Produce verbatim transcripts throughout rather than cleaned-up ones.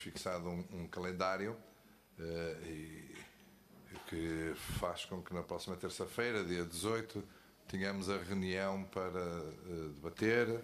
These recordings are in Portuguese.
fixado um, um calendário uh, e, que faz com que na próxima terça-feira, dia dezoito, tenhamos a reunião para uh, debater uh,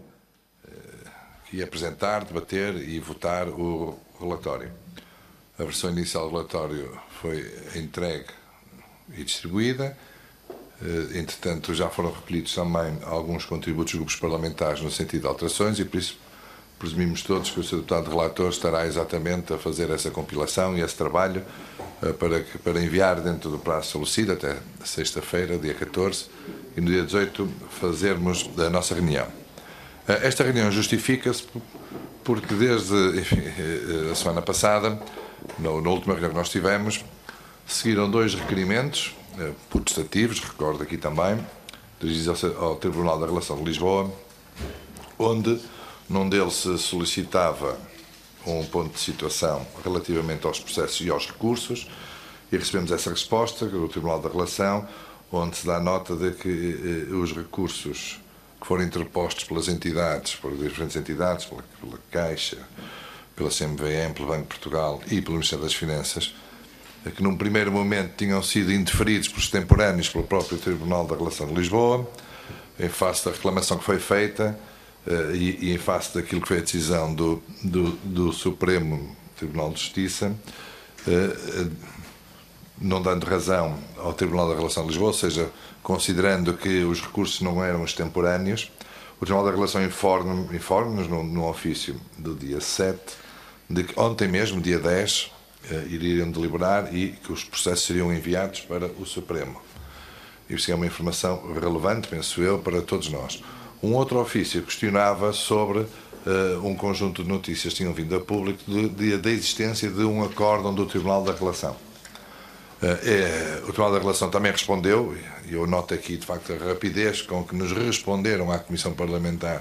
e apresentar, debater e votar o relatório. A versão inicial do relatório foi entregue e distribuída. Uh, entretanto, já foram recolhidos também alguns contributos dos grupos parlamentares no sentido de alterações e, por isso, presumimos todos que o senhor Deputado Relator estará exatamente a fazer essa compilação e esse trabalho uh, para, que, para enviar dentro do prazo estabelecido até sexta-feira, dia catorze, e no dia dezoito fazermos a nossa reunião. Uh, esta reunião justifica-se porque desde enfim, a semana passada, na, na última reunião que nós tivemos, seguiram dois requerimentos uh, putestativos, recordo aqui também, dirigidos ao, ao Tribunal da Relação de Lisboa, onde num deles se solicitava um ponto de situação relativamente aos processos e aos recursos, e recebemos essa resposta do Tribunal da Relação, onde se dá nota de que eh, os recursos que foram interpostos pelas entidades, por diferentes entidades, pela, pela Caixa, pela C M V M, pelo Banco de Portugal e pelo Ministério das Finanças, eh, que num primeiro momento tinham sido indeferidos por extemporâneos pelo próprio Tribunal da Relação de Lisboa, em face da reclamação que foi feita, Uh, e, e em face daquilo que foi a decisão do, do, do Supremo Tribunal de Justiça, uh, uh, não dando razão ao Tribunal da Relação de Lisboa, ou seja, considerando que os recursos não eram extemporâneos, o Tribunal da Relação informa-nos informa no, no ofício do dia sete, de que ontem mesmo, dia dez, uh, iriam deliberar e que os processos seriam enviados para o Supremo. Isso é uma informação relevante, penso eu, para todos nós. Um outro ofício questionava sobre uh, um conjunto de notícias que tinham vindo a público da existência de um acórdão do Tribunal da Relação. Uh, é, o Tribunal da Relação também respondeu, e eu noto aqui, de facto, a rapidez com que nos responderam à Comissão Parlamentar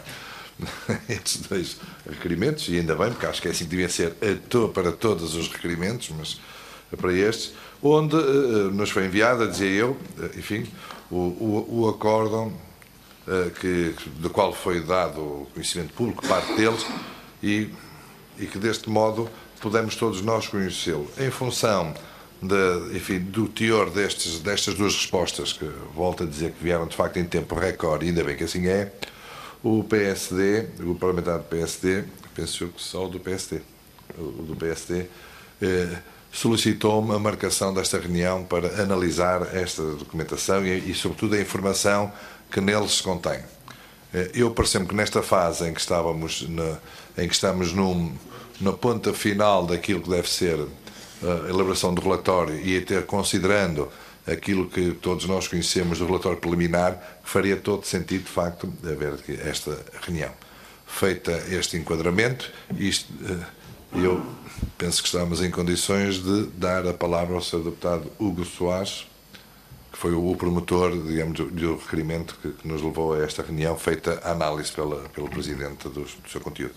estes dois requerimentos, e ainda bem, porque acho que é assim que devia ser to, para todos os requerimentos, mas para estes, onde uh, nos foi enviada, dizia eu, uh, enfim, o, o, o acórdão Que, do qual foi dado conhecimento público, parte deles, e, e que deste modo pudemos todos nós conhecê-lo. Em função de, enfim, do teor destes, destas duas respostas, que volto a dizer que vieram de facto em tempo recorde, e ainda bem que assim é, o P S D, o parlamentar do P S D, penso que só o do P S D, o do P S D, eh, solicitou-me a marcação desta reunião para analisar esta documentação e, e sobretudo, a informação que neles se contém. Eu parece-me que nesta fase em que estávamos, na, em que estamos num, na ponta final daquilo que deve ser a elaboração do relatório e até considerando aquilo que todos nós conhecemos do relatório preliminar, faria todo sentido, de facto, haver esta reunião. Feita este enquadramento, isto, eu penso que estamos em condições de dar a palavra ao senhor Deputado Hugo Soares, que foi o promotor, digamos, do requerimento que, que nos levou a esta reunião, feita a análise pela, pelo Presidente do, do seu conteúdo.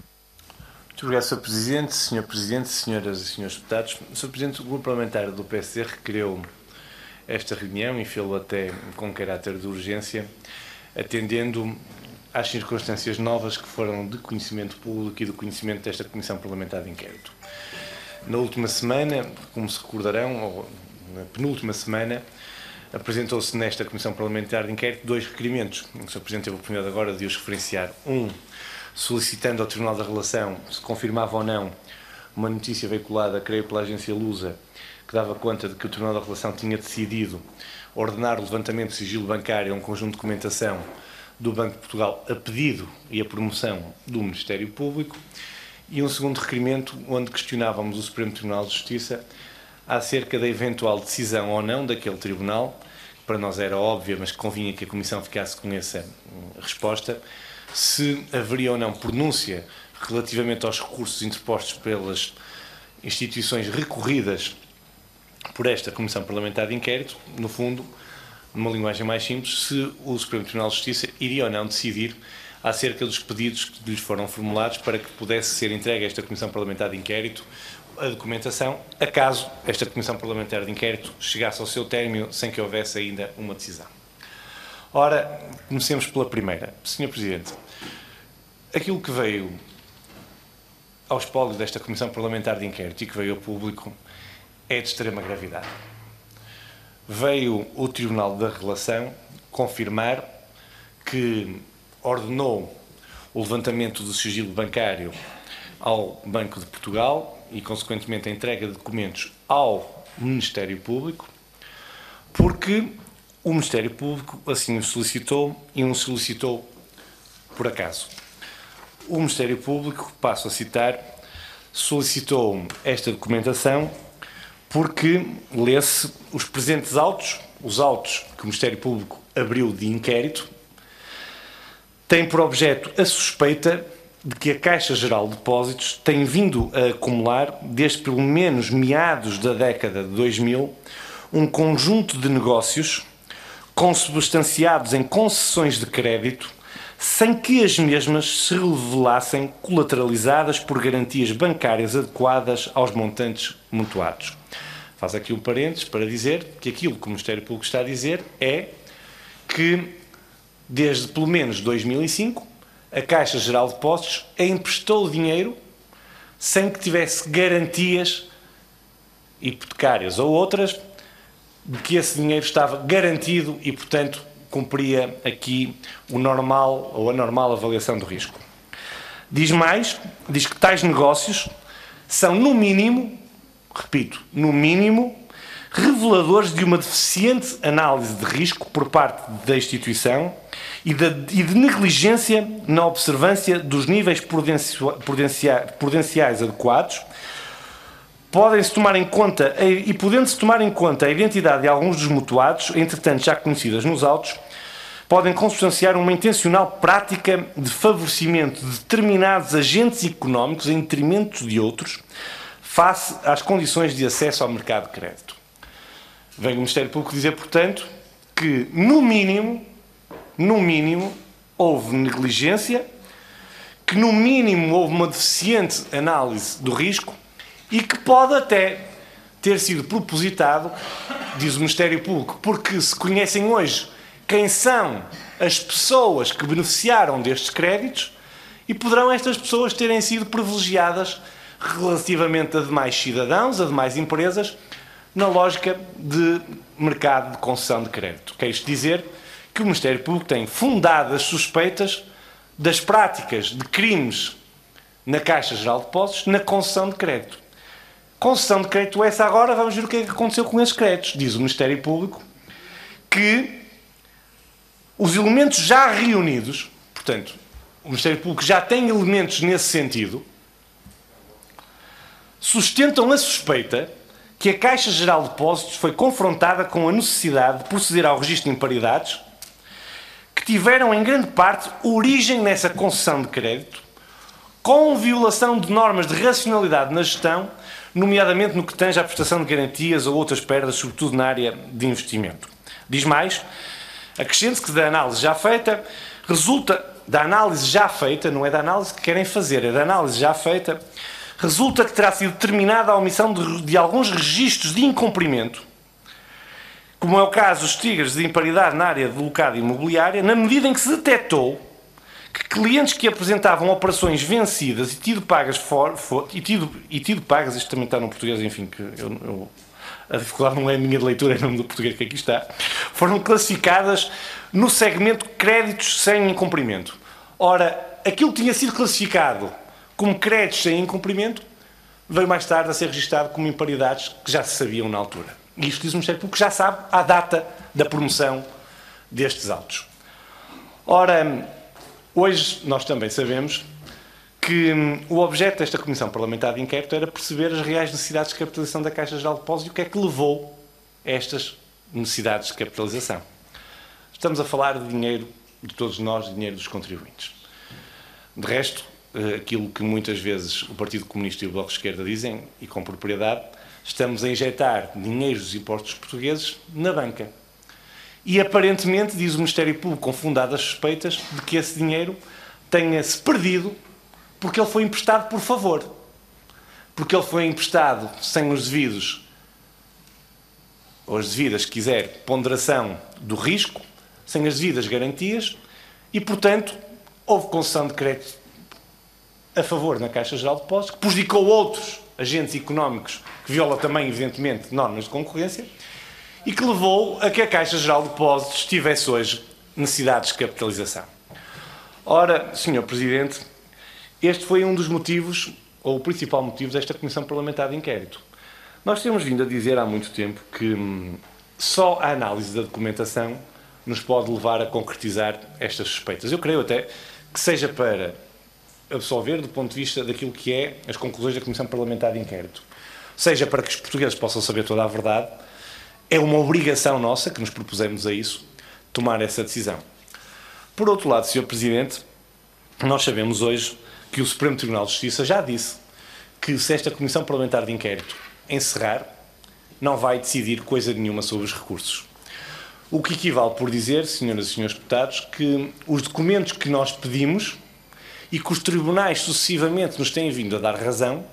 Muito obrigado, senhor Presidente, senhor Presidente, senhoras e senhores deputados. senhor Presidente, o Grupo Parlamentar do P S D requereu esta reunião e fê-lo até com caráter de urgência, atendendo às circunstâncias novas que foram de conhecimento público e do conhecimento desta Comissão Parlamentar de Inquérito. Na última semana, como se recordarão, ou na penúltima semana, apresentou-se nesta Comissão Parlamentar de Inquérito dois requerimentos. O senhor Presidente teve a oportunidade agora de os referenciar. Um, solicitando ao Tribunal da Relação se confirmava ou não uma notícia veiculada, creio, pela agência Lusa, que dava conta de que o Tribunal da Relação tinha decidido ordenar o levantamento de sigilo bancário a um conjunto de documentação do Banco de Portugal a pedido e a promoção do Ministério Público. E um segundo requerimento, onde questionávamos o Supremo Tribunal de Justiça acerca da eventual decisão ou não daquele tribunal, que para nós era óbvia, mas que convinha que a Comissão ficasse com essa resposta, se haveria ou não pronúncia relativamente aos recursos interpostos pelas instituições recorridas por esta Comissão Parlamentar de Inquérito, no fundo, numa linguagem mais simples, se o Supremo Tribunal de Justiça iria ou não decidir acerca dos pedidos que lhes foram formulados para que pudesse ser entregue a esta Comissão Parlamentar de Inquérito a documentação, acaso esta Comissão Parlamentar de Inquérito chegasse ao seu término sem que houvesse ainda uma decisão. Ora, comecemos pela primeira. senhor Presidente, aquilo que veio ao espólio desta Comissão Parlamentar de Inquérito e que veio ao público é de extrema gravidade. Veio o Tribunal da Relação confirmar que ordenou o levantamento do sigilo bancário ao Banco de Portugal e, consequentemente, a entrega de documentos ao Ministério Público, porque o Ministério Público assim o solicitou e não solicitou por acaso. O Ministério Público, passo a citar, solicitou esta documentação porque lê-se os presentes autos, os autos que o Ministério Público abriu de inquérito, têm por objeto a suspeita de que a Caixa Geral de Depósitos tem vindo a acumular, desde pelo menos meados da década de dois mil, um conjunto de negócios consubstanciados em concessões de crédito, sem que as mesmas se revelassem colateralizadas por garantias bancárias adequadas aos montantes mutuados. Faz aqui um parênteses para dizer que aquilo que o Ministério Público está a dizer é que, desde pelo menos dois mil e cinco, a Caixa Geral de Depósitos emprestou dinheiro sem que tivesse garantias hipotecárias ou outras de que esse dinheiro estava garantido e, portanto, cumpria aqui o normal ou a normal avaliação do risco. Diz mais, diz que tais negócios são, no mínimo, repito, no mínimo, reveladores de uma deficiente análise de risco por parte da instituição e de, e de negligência na observância dos níveis prudenciais adequados. Podem-se tomar em conta, e podendo-se tomar em conta a identidade de alguns dos mutuados, entretanto já conhecidas nos autos, podem consubstanciar uma intencional prática de favorecimento de determinados agentes económicos em detrimento de outros, face às condições de acesso ao mercado de crédito. Vem o Ministério Público dizer, portanto, que, no mínimo, no mínimo, houve negligência, que, no mínimo, houve uma deficiente análise do risco e que pode até ter sido propositado, diz o Ministério Público, porque se conhecem hoje quem são as pessoas que beneficiaram destes créditos e poderão estas pessoas terem sido privilegiadas relativamente a demais cidadãos, a demais empresas, na lógica de mercado de concessão de crédito. Quer isto dizer que o Ministério Público tem fundadas suspeitas das práticas de crimes na Caixa Geral de Depósitos na concessão de crédito. Concessão de crédito essa agora, vamos ver o que é que aconteceu com esses créditos. Diz o Ministério Público que os elementos já reunidos, portanto, o Ministério Público já tem elementos nesse sentido, sustentam a suspeita que a Caixa Geral de Depósitos foi confrontada com a necessidade de proceder ao registro de imparidades que tiveram, em grande parte, origem nessa concessão de crédito, com violação de normas de racionalidade na gestão, nomeadamente no que tange à prestação de garantias ou outras perdas, sobretudo na área de investimento. Diz mais, acrescente-se que da análise já feita, resulta, da análise já feita, não é da análise que querem fazer, é da análise já feita, resulta que terá sido determinada a omissão de, de alguns registros de incumprimento, como é o caso dos tigres de imparidade na área de locado imobiliária, na medida em que se detectou que clientes que apresentavam operações vencidas e tido pagas, for, for, e, tido, e tido pagas, isto também está no português, enfim, que eu, eu, a dificuldade não é a minha de leitura, é o nome do português que aqui está, foram classificadas no segmento créditos sem incumprimento. Ora, aquilo que tinha sido classificado como créditos sem incumprimento, veio mais tarde a ser registado como imparidades que já se sabiam na altura. E isto diz o Ministério Público, já sabe a data da promoção destes autos. Ora, hoje nós também sabemos que hum, o objeto desta Comissão Parlamentar de Inquérito era perceber as reais necessidades de capitalização da Caixa Geral de Depósitos e o que é que levou a estas necessidades de capitalização. Estamos a falar de dinheiro de todos nós, de dinheiro dos contribuintes. De resto, aquilo que muitas vezes o Partido Comunista e o Bloco de Esquerda dizem, e com propriedade, estamos a injetar dinheiro dos impostos portugueses na banca. E aparentemente, diz o Ministério Público, com fundadas suspeitas, de que esse dinheiro tenha-se perdido porque ele foi emprestado por favor. Porque ele foi emprestado sem os devidos, ou as devidas, se quiser, ponderação do risco, sem as devidas garantias, e, portanto, houve concessão de crédito a favor na Caixa Geral de Depósitos, que prejudicou outros agentes económicos, que viola também, evidentemente, normas de concorrência, e que levou a que a Caixa Geral de Depósitos tivesse hoje necessidades de capitalização. Ora, senhor Presidente, este foi um dos motivos, ou o principal motivo, desta Comissão Parlamentar de Inquérito. Nós temos vindo a dizer há muito tempo que hum, só a análise da documentação nos pode levar a concretizar estas suspeitas. Eu creio até que seja para absolver do ponto de vista daquilo que é as conclusões da Comissão Parlamentar de Inquérito, seja para que os portugueses possam saber toda a verdade, é uma obrigação nossa, que nos propusemos a isso, tomar essa decisão. Por outro lado, senhor Presidente, nós sabemos hoje que o Supremo Tribunal de Justiça já disse que se esta Comissão Parlamentar de Inquérito encerrar, não vai decidir coisa nenhuma sobre os recursos. O que equivale por dizer, senhoras e senhores deputados, que os documentos que nós pedimos e que os tribunais sucessivamente nos têm vindo a dar razão,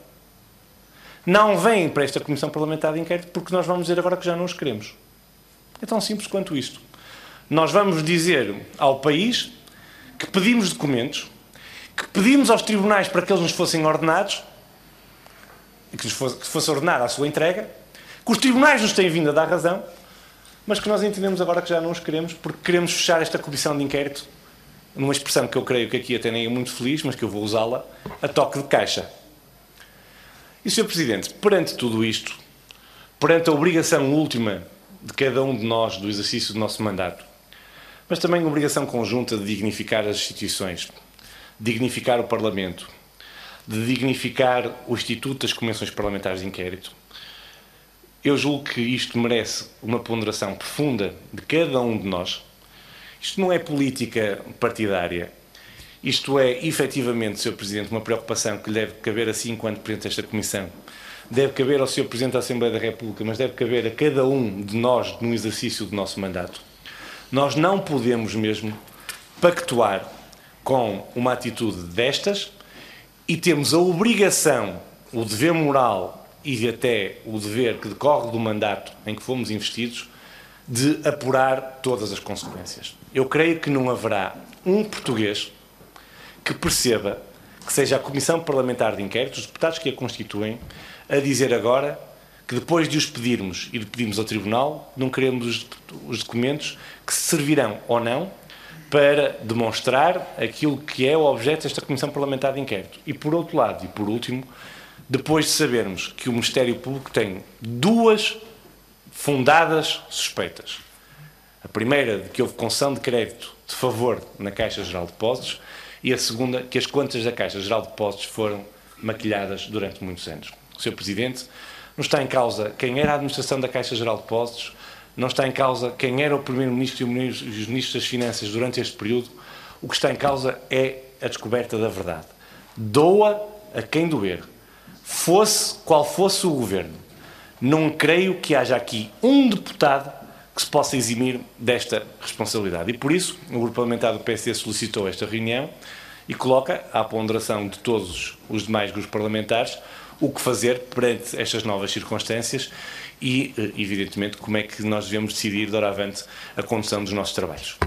não vêm para esta Comissão Parlamentar de Inquérito porque nós vamos dizer agora que já não os queremos. É tão simples quanto isto. Nós vamos dizer ao país que pedimos documentos, que pedimos aos tribunais para que eles nos fossem ordenados, que nos fosse, que fosse ordenada a sua entrega, que os tribunais nos têm vindo a dar razão, mas que nós entendemos agora que já não os queremos porque queremos fechar esta Comissão de Inquérito, numa expressão que eu creio que aqui até nem é muito feliz, mas que eu vou usá-la, a toque de caixa. E, senhor Presidente, perante tudo isto, perante a obrigação última de cada um de nós do exercício do nosso mandato, mas também a obrigação conjunta de dignificar as instituições, de dignificar o Parlamento, de dignificar o Instituto das Comissões Parlamentares de Inquérito, eu julgo que isto merece uma ponderação profunda de cada um de nós. Isto não é política partidária. Isto é, efetivamente, senhor Presidente, uma preocupação que lhe deve caber a si, enquanto Presidente desta Comissão, deve caber ao senhor Presidente da Assembleia da República, mas deve caber a cada um de nós no exercício do nosso mandato. Nós não podemos mesmo pactuar com uma atitude destas e temos a obrigação, o dever moral e até o dever que decorre do mandato em que fomos investidos, de apurar todas as consequências. Eu creio que não haverá um português que perceba que seja a Comissão Parlamentar de Inquérito, os deputados que a constituem, a dizer agora que depois de os pedirmos e de pedirmos ao Tribunal, não queremos os, os documentos que servirão ou não para demonstrar aquilo que é o objeto desta Comissão Parlamentar de Inquérito. E por outro lado, e por último, depois de sabermos que o Ministério Público tem duas fundadas suspeitas. A primeira, de que houve concessão de crédito de favor na Caixa Geral de Depósitos, e a segunda, que as contas da Caixa Geral de Depósitos foram maquilhadas durante muitos anos. senhor Presidente, não está em causa quem era a administração da Caixa Geral de Depósitos, não está em causa quem era o Primeiro-Ministro e os Ministros das Finanças durante este período. O que está em causa é a descoberta da verdade. Doa a quem doer. Fosse qual fosse o governo, não creio que haja aqui um deputado que se possa eximir desta responsabilidade. E por isso, o Grupo Parlamentar do P S D solicitou esta reunião e coloca à ponderação de todos os demais grupos parlamentares o que fazer perante estas novas circunstâncias e, evidentemente, como é que nós devemos decidir, doravante, a condução dos nossos trabalhos.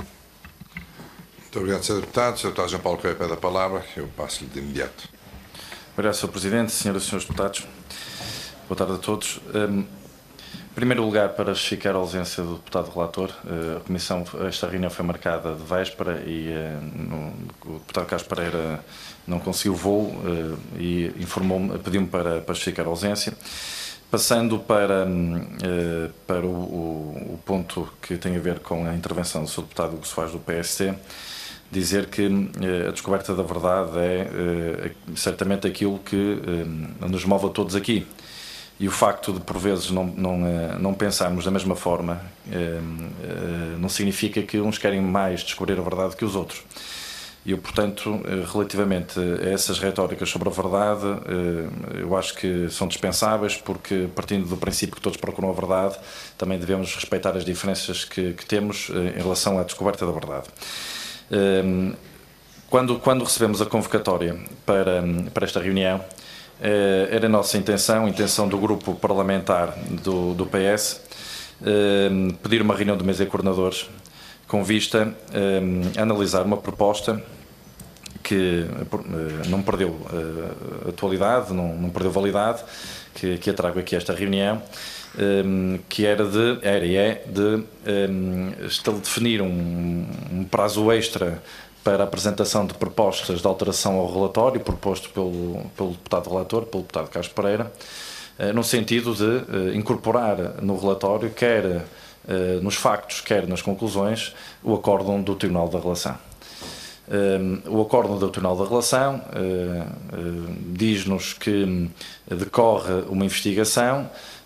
Muito obrigado, senhor Deputado. senhor Deputado João Paulo Correia pede a palavra. Eu passo-lhe de imediato. Obrigado, senhor Presidente, senhoras e senhores deputados. Boa tarde a todos. Um, em primeiro lugar, para justificar a ausência do deputado relator, uh, a Comissão, esta reunião foi marcada de véspera e uh, no, o deputado Carlos Pereira não conseguiu voo uh, e informou-me, pediu-me para, para justificar a ausência. Passando para, uh, para o, o, o ponto que tem a ver com a intervenção do senhor deputado Hugo Soares do P S D, dizer que uh, a descoberta da verdade é uh, certamente aquilo que uh, nos move a todos aqui. E o facto de, por vezes, não, não, uh, não pensarmos da mesma forma uh, uh, não significa que uns querem mais descobrir a verdade que os outros. E eu, portanto, uh, relativamente a essas retóricas sobre a verdade, uh, eu acho que são dispensáveis, porque, partindo do princípio que todos procuram a verdade, também devemos respeitar as diferenças que, que temos uh, em relação à descoberta da verdade. Uh, quando, quando recebemos a convocatória para, para esta reunião, era a nossa intenção, a intenção do grupo parlamentar do, do P S, eh, pedir uma reunião de mesa de coordenadores com vista eh, a analisar uma proposta que que não perdeu atualidade, não, não perdeu validade, que, que eu trago aqui a esta reunião, que era, de, era e é de um, definir um, um prazo extra para a apresentação de propostas de alteração ao relatório proposto pelo, pelo deputado relator, pelo deputado Carlos Pereira, no sentido de incorporar no relatório, quer nos factos, quer nas conclusões, o acórdão do Tribunal da Relação. O acórdão do Tribunal da Relação diz-nos que decorre uma investigação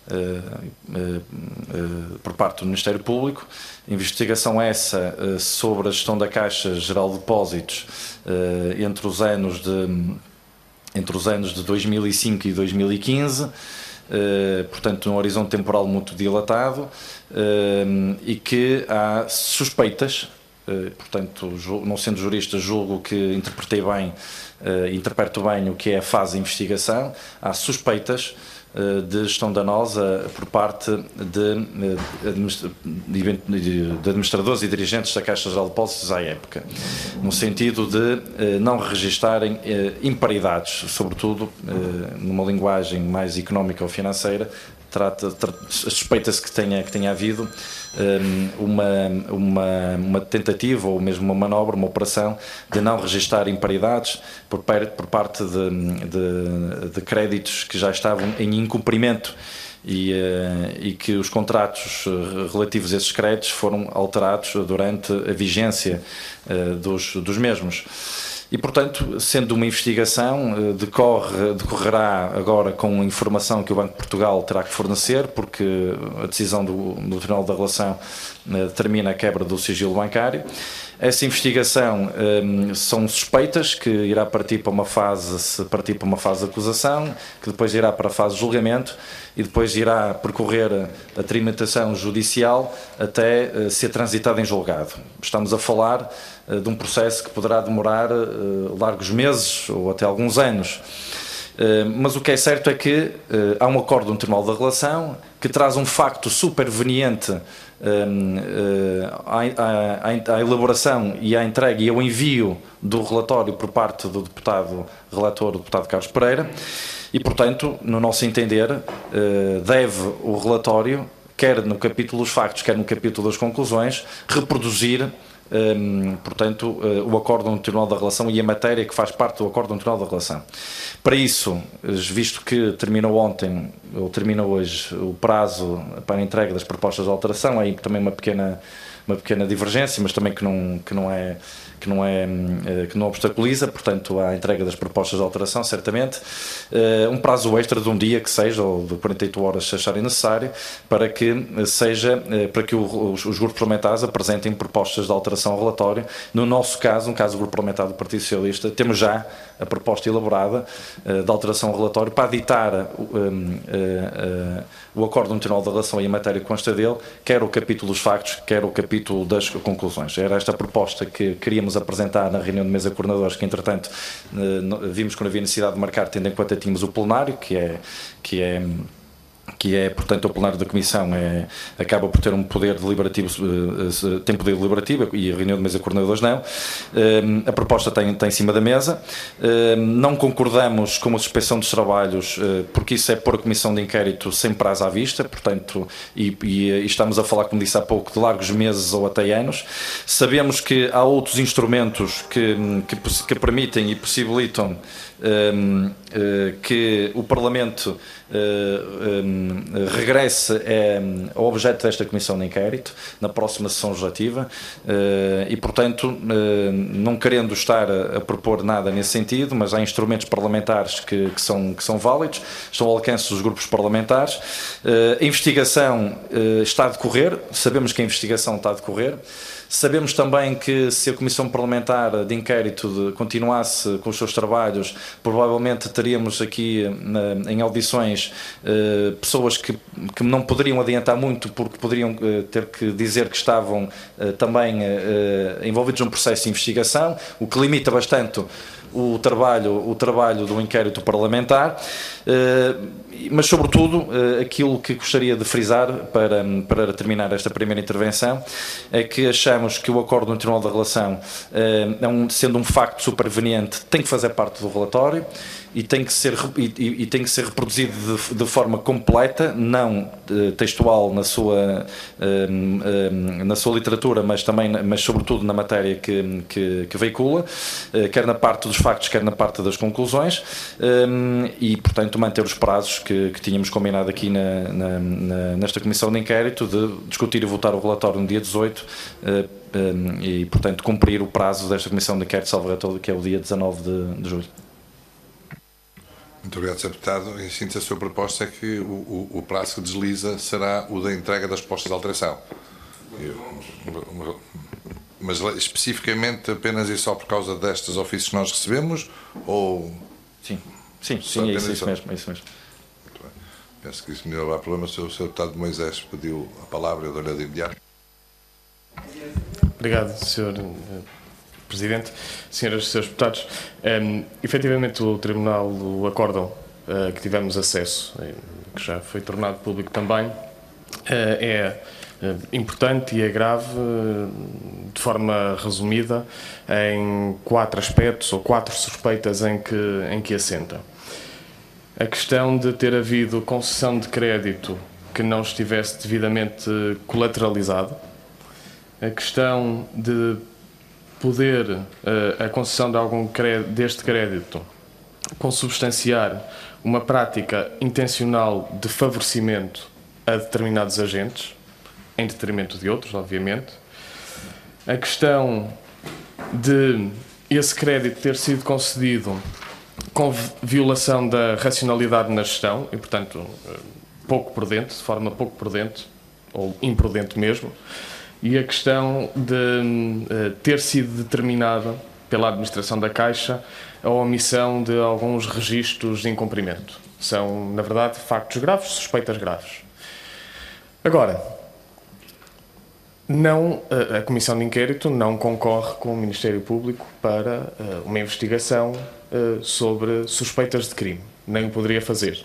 por parte do Ministério Público, investigação essa sobre a gestão da Caixa Geral de Depósitos entre os anos de, entre os anos de dois mil e cinco e dois mil e quinze, portanto num horizonte temporal muito dilatado, e que há suspeitas, portanto não sendo jurista julgo que interpretei bem, interpreto bem o que é a fase de investigação, há suspeitas de gestão danosa por parte de, de, de administradores e dirigentes da Caixa Geral de Depósitos à época, no sentido de não registarem imparidades, sobretudo numa linguagem mais económica ou financeira. Trata, suspeita-se que tenha, que tenha havido uma, uma, uma tentativa ou mesmo uma manobra, uma operação de não registar imparidades por, por parte de, de, de créditos que já estavam em incumprimento e, e que os contratos relativos a esses créditos foram alterados durante a vigência dos, dos mesmos. E, portanto, sendo uma investigação, decorre, decorrerá agora com informação que o Banco de Portugal terá que fornecer, porque a decisão do, do Tribunal da Relação determina a quebra do sigilo bancário. Essa investigação um, são suspeitas que irá partir para uma fase, se partir para uma fase de acusação, que depois irá para a fase de julgamento e depois irá percorrer a tramitação judicial até uh, ser transitada em julgado. Estamos a falar uh, de um processo que poderá demorar uh, largos meses ou até alguns anos. Uh, mas o que é certo é que uh, há um acordo no Tribunal da Relação que traz um facto superveniente um, uh, à, à, à elaboração e à entrega e ao envio do relatório por parte do deputado relator, o deputado Carlos Pereira, e, portanto, no nosso entender, uh, deve o relatório, quer no capítulo dos factos, quer no capítulo das conclusões, reproduzir Um, portanto, uh, o acórdão do Tribunal da Relação e a matéria que faz parte do acórdão do Tribunal da Relação. Para isso, visto que terminou ontem, ou termina hoje, o prazo para a entrega das propostas de alteração, aí também uma pequena, uma pequena divergência, mas também que não, que não é... que não, é, que não obstaculiza, portanto, a entrega das propostas de alteração, certamente, um prazo extra de um dia que seja, ou de quarenta e oito horas se acharem necessário, para que seja, para que os, os grupos parlamentares apresentem propostas de alteração ao relatório. No nosso caso, no caso do grupo parlamentar do Partido Socialista, temos já a proposta elaborada de alteração ao relatório para aditar um, um, um, o acordo no Tribunal da Relação e a matéria que consta dele, quer o capítulo dos factos, quer o capítulo das conclusões. Era esta proposta que queríamos apresentar na reunião de mesa de coordenadores, que entretanto vimos que não havia necessidade de marcar, tendo em conta que tínhamos o plenário, que é, que é que é, portanto, o plenário da Comissão é, acaba por ter um poder deliberativo, tem poder deliberativo, e a reunião de mesa de coordenadores não. A proposta está em, está em cima da mesa. Não concordamos com a suspensão dos trabalhos, porque isso é pôr a Comissão de Inquérito sem prazo à vista, portanto, e, e, e estamos a falar, como disse há pouco, de largos meses ou até anos. Sabemos que há outros instrumentos que, que, que permitem e possibilitam Um, uh, que o Parlamento uh, um, regresse um, ao objeto desta Comissão de Inquérito na próxima sessão legislativa uh, e, portanto, uh, não querendo estar a, a propor nada nesse sentido, mas há instrumentos parlamentares que, que, são, que são válidos, estão ao alcance dos grupos parlamentares. Uh, a investigação uh, está a decorrer, sabemos que a investigação está a decorrer. Sabemos também que se a Comissão Parlamentar de Inquérito de, continuasse com os seus trabalhos, provavelmente teríamos aqui na, em audições eh, pessoas que, que não poderiam adiantar muito porque poderiam eh, ter que dizer que estavam eh, também eh, envolvidos num processo de investigação, o que limita bastante o trabalho, o trabalho do inquérito parlamentar, mas sobretudo aquilo que gostaria de frisar para, para terminar esta primeira intervenção é que achamos que o acordo no Tribunal da Relação, é um, sendo um facto superveniente, tem que fazer parte do relatório e tem que ser, e, e tem que ser reproduzido de, de forma completa, não textual na sua, na sua literatura, mas também, mas sobretudo na matéria que, que, que veicula, quer na parte dos factos, quer na parte das conclusões, e portanto manter os prazos que, que tínhamos combinado aqui na, na, na, nesta comissão de inquérito, de discutir e votar o relatório no dia dezoito, e portanto cumprir o prazo desta comissão de inquérito, salvo erro, que é o dia dezanove de, de julho. Muito obrigado, senhor Deputado. Em síntese, a sua proposta é que o, o, o prazo que desliza será o da entrega das propostas de alteração. Eu, mas especificamente apenas e só por causa destes ofícios que nós recebemos? Ou... Sim, sim, sim, é isso, isso mesmo. É isso mesmo. Muito bem. Penso que isso não há problema. O senhor Deputado Moisés pediu a palavra e eu dou-lhe de imediato. Obrigado, senhor Presidente. Senhoras e senhores deputados, um, efetivamente o Tribunal, o acórdão uh, que tivemos acesso, que já foi tornado público também, uh, é uh, importante e é grave, uh, de forma resumida, em quatro aspectos ou quatro suspeitas em que, em que assenta. A questão de ter havido concessão de crédito que não estivesse devidamente colateralizado, a questão de poder uh, a concessão de algum crédito, deste crédito consubstanciar uma prática intencional de favorecimento a determinados agentes, em detrimento de outros, obviamente. A questão de esse crédito ter sido concedido com violação da racionalidade na gestão e, portanto, pouco prudente, de forma pouco prudente, ou imprudente mesmo. E a questão de uh, ter sido determinada pela administração da Caixa a omissão de alguns registros de incumprimento. São, na verdade, factos graves, suspeitas graves. Agora, não, uh, a Comissão de Inquérito não concorre com o Ministério Público para uh, uma investigação uh, sobre suspeitas de crime. Nem o poderia fazer.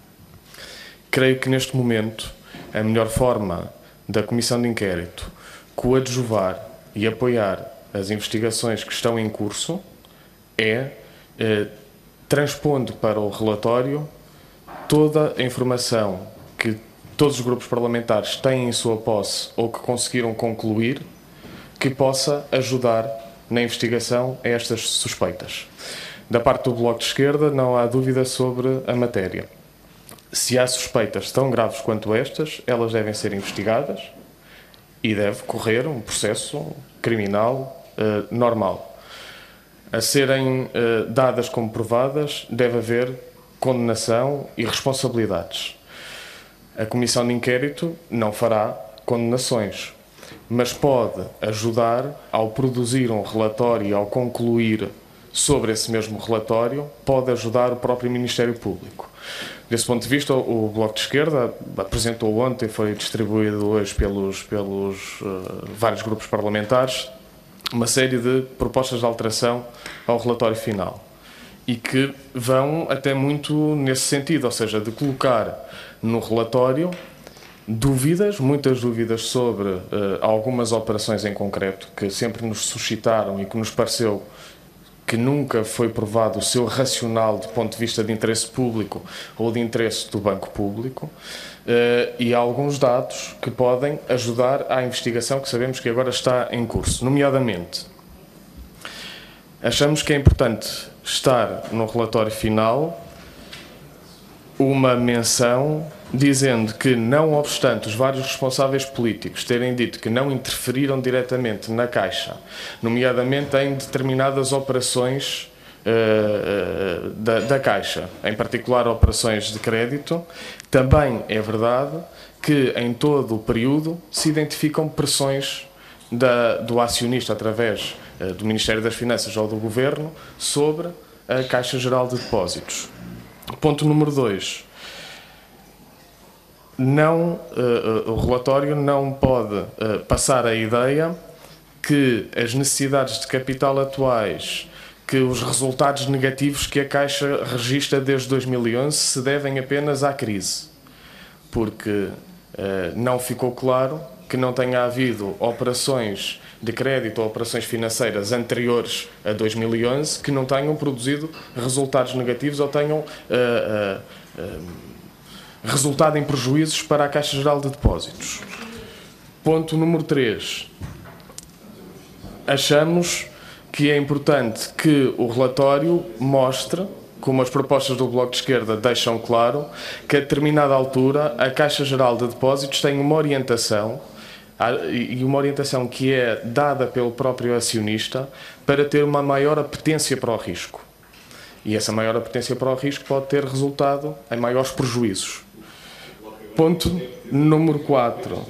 Creio que, neste momento, a melhor forma da Comissão de Inquérito coadjuvar e apoiar as investigações que estão em curso é, eh, transpondo para o relatório toda a informação que todos os grupos parlamentares têm em sua posse ou que conseguiram concluir que possa ajudar na investigação a estas suspeitas. Da parte do Bloco de Esquerda não há dúvida sobre a matéria. Se há suspeitas tão graves quanto estas, elas devem ser investigadas e deve correr um processo criminal uh, normal. A serem uh, dadas como provadas, deve haver condenação e responsabilidades. A Comissão de Inquérito não fará condenações, mas pode ajudar ao produzir um relatório e ao concluir sobre esse mesmo relatório, pode ajudar o próprio Ministério Público. Desse ponto de vista, o Bloco de Esquerda apresentou ontem, foi distribuído hoje pelos, pelos uh, vários grupos parlamentares, uma série de propostas de alteração ao relatório final e que vão até muito nesse sentido, ou seja, de colocar no relatório dúvidas, muitas dúvidas sobre uh, algumas operações em concreto que sempre nos suscitaram e que nos pareceu que nunca foi provado o seu racional do ponto de vista de interesse público ou de interesse do banco público, uh, e há alguns dados que podem ajudar à investigação que sabemos que agora está em curso. Nomeadamente, achamos que é importante estar no relatório final uma menção dizendo que, não obstante os vários responsáveis políticos terem dito que não interferiram diretamente na Caixa, nomeadamente em determinadas operações uh, uh, da, da Caixa, em particular operações de crédito, também é verdade que em todo o período se identificam pressões da, do acionista através uh, do Ministério das Finanças ou do Governo sobre a Caixa Geral de Depósitos. Ponto número dois. Não, uh, uh, o relatório não pode uh, passar a ideia que as necessidades de capital atuais, que os resultados negativos que a Caixa registra desde dois mil e onze se devem apenas à crise, porque uh, não ficou claro que não tenha havido operações de crédito ou operações financeiras anteriores a dois mil e onze que não tenham produzido resultados negativos ou tenham uh, uh, uh, resultado em prejuízos para a Caixa Geral de Depósitos. Ponto número três. Achamos que é importante que o relatório mostre, como as propostas do Bloco de Esquerda deixam claro, que a determinada altura a Caixa Geral de Depósitos tem uma orientação, e uma orientação que é dada pelo próprio acionista, para ter uma maior apetência para o risco. E essa maior apetência para o risco pode ter resultado em maiores prejuízos. Ponto número quatro.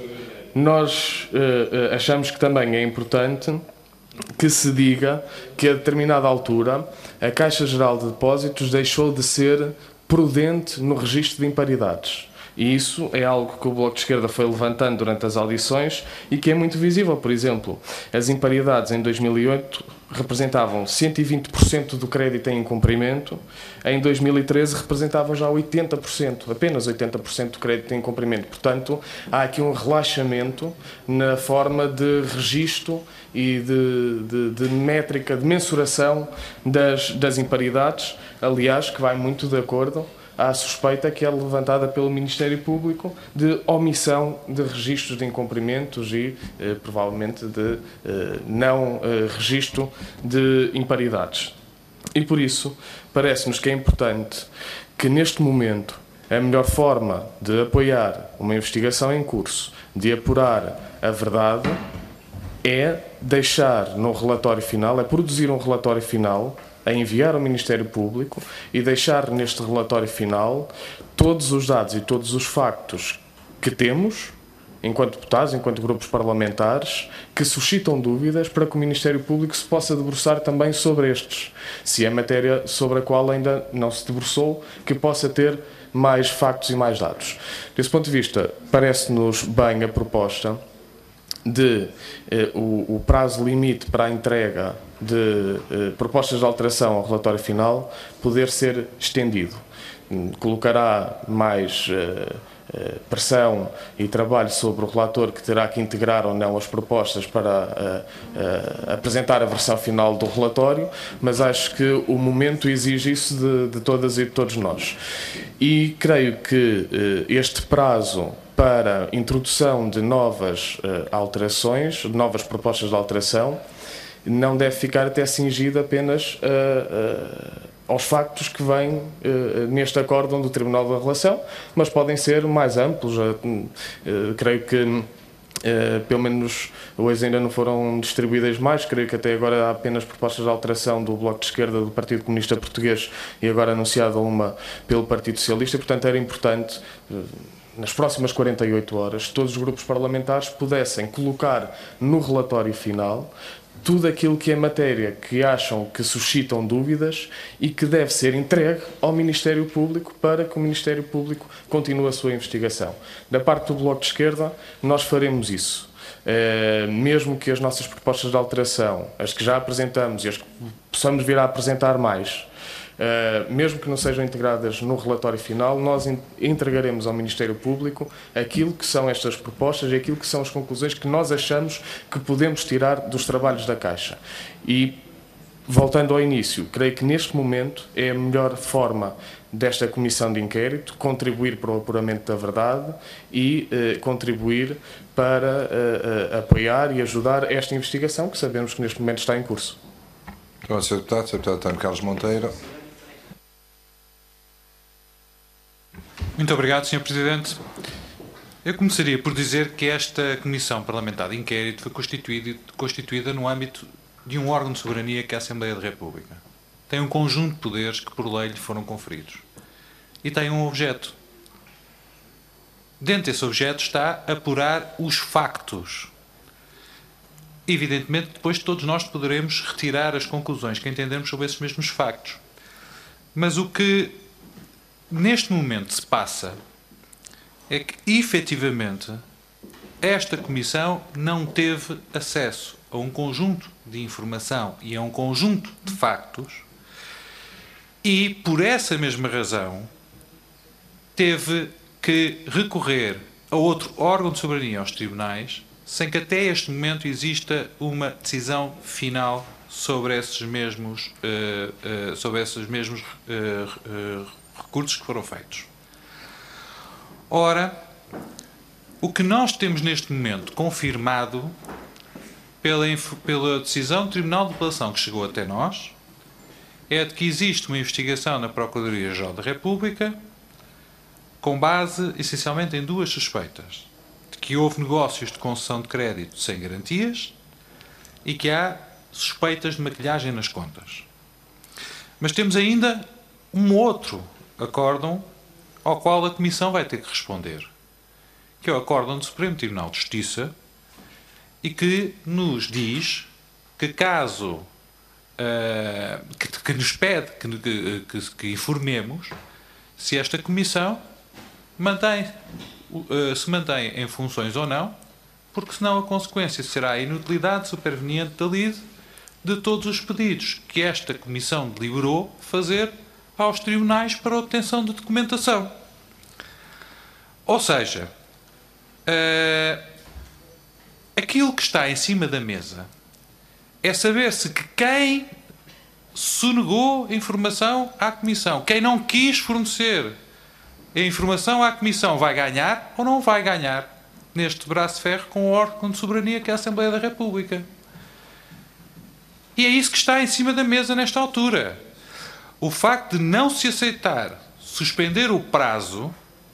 Nós uh, achamos que também é importante que se diga que a determinada altura a Caixa Geral de Depósitos deixou de ser prudente no registro de imparidades. E isso é algo que o Bloco de Esquerda foi levantando durante as audições e que é muito visível. Por exemplo, as imparidades em dois mil e oito representavam cento e vinte por cento do crédito em incumprimento, em dois mil e treze representavam já oitenta por cento, apenas oitenta por cento do crédito em incumprimento. Portanto, há aqui um relaxamento na forma de registro e de, de, de métrica, de mensuração das, das imparidades, aliás, que vai muito de acordo à suspeita que é levantada pelo Ministério Público de omissão de registros de incumprimentos e, eh, provavelmente, de eh, não eh, registro de imparidades. E, por isso, parece-nos que é importante que, neste momento, a melhor forma de apoiar uma investigação em curso, de apurar a verdade, é deixar no relatório final, é produzir um relatório final, a enviar ao Ministério Público e deixar neste relatório final todos os dados e todos os factos que temos, enquanto deputados, enquanto grupos parlamentares, que suscitam dúvidas para que o Ministério Público se possa debruçar também sobre estes. Se é matéria sobre a qual ainda não se debruçou, que possa ter mais factos e mais dados. Desse ponto de vista, parece-nos bem a proposta de eh, o, o prazo limite para a entrega de eh, propostas de alteração ao relatório final poder ser estendido. Colocará mais eh, eh, pressão e trabalho sobre o relator, que terá que integrar ou não as propostas para eh, eh, apresentar a versão final do relatório, mas acho que o momento exige isso de, de todas e de todos nós. E creio que eh, este prazo para introdução de novas uh, alterações, de novas propostas de alteração, não deve ficar até cingido apenas uh, uh, aos factos que vêm uh, neste acórdão do Tribunal da Relação, mas podem ser mais amplos. Uh, uh, creio que, uh, pelo menos, hoje ainda não foram distribuídas mais, creio que até agora há apenas propostas de alteração do Bloco de Esquerda, do Partido Comunista Português, e agora anunciada uma pelo Partido Socialista. Portanto, era importante, uh, nas próximas quarenta e oito horas, todos os grupos parlamentares pudessem colocar no relatório final tudo aquilo que é matéria que acham que suscitam dúvidas e que deve ser entregue ao Ministério Público para que o Ministério Público continue a sua investigação. Da parte do Bloco de Esquerda, nós faremos isso. Uh, mesmo que as nossas propostas de alteração, as que já apresentamos e as que possamos vir a apresentar mais, Uh, mesmo que não sejam integradas no relatório final, nós entregaremos ao Ministério Público aquilo que são estas propostas e aquilo que são as conclusões que nós achamos que podemos tirar dos trabalhos da Caixa. E, voltando ao início, creio que neste momento é a melhor forma desta comissão de inquérito contribuir para o apuramento da verdade e uh, contribuir para uh, uh, apoiar e ajudar esta investigação que sabemos que neste momento está em curso. Então, senhor Deputado, senhor Deputado António Carlos Monteiro. Muito obrigado, senhor Presidente. Eu começaria por dizer que esta Comissão Parlamentar de Inquérito foi constituída, constituída no âmbito de um órgão de soberania que é a Assembleia da República. Tem um conjunto de poderes que por lei lhe foram conferidos. E tem um objeto. Dentro desse objeto está apurar os factos. Evidentemente, depois todos nós poderemos retirar as conclusões que entendermos sobre esses mesmos factos. Mas o que neste momento se passa é que, efetivamente, esta Comissão não teve acesso a um conjunto de informação e a um conjunto de factos e, por essa mesma razão, teve que recorrer a outro órgão de soberania, aos tribunais, sem que até este momento exista uma decisão final sobre esses mesmos, uh, uh, sobre esses mesmos uh, uh, recursos que foram feitos. Ora, o que nós temos neste momento confirmado pela, pela decisão do Tribunal de Apelação que chegou até nós é de que existe uma investigação na Procuradoria-Geral da República com base essencialmente em duas suspeitas: de que houve negócios de concessão de crédito sem garantias e que há suspeitas de maquilhagem nas contas. Mas temos ainda um outro acórdão ao qual a Comissão vai ter que responder, que é o acórdão do Supremo Tribunal de Justiça, e que nos diz que caso uh, que, que nos pede que, que, que informemos se esta Comissão mantém, uh, se mantém em funções ou não, porque senão a consequência será a inutilidade superveniente da lide de todos os pedidos que esta Comissão deliberou fazer aos tribunais para a obtenção de documentação. Ou seja, uh, aquilo que está em cima da mesa é saber se que quem sonegou a informação à Comissão, quem não quis fornecer a informação à Comissão, vai ganhar ou não vai ganhar neste braço de ferro com o órgão de soberania que é a Assembleia da República. E é isso que está em cima da mesa nesta altura. O facto de não se aceitar suspender o prazo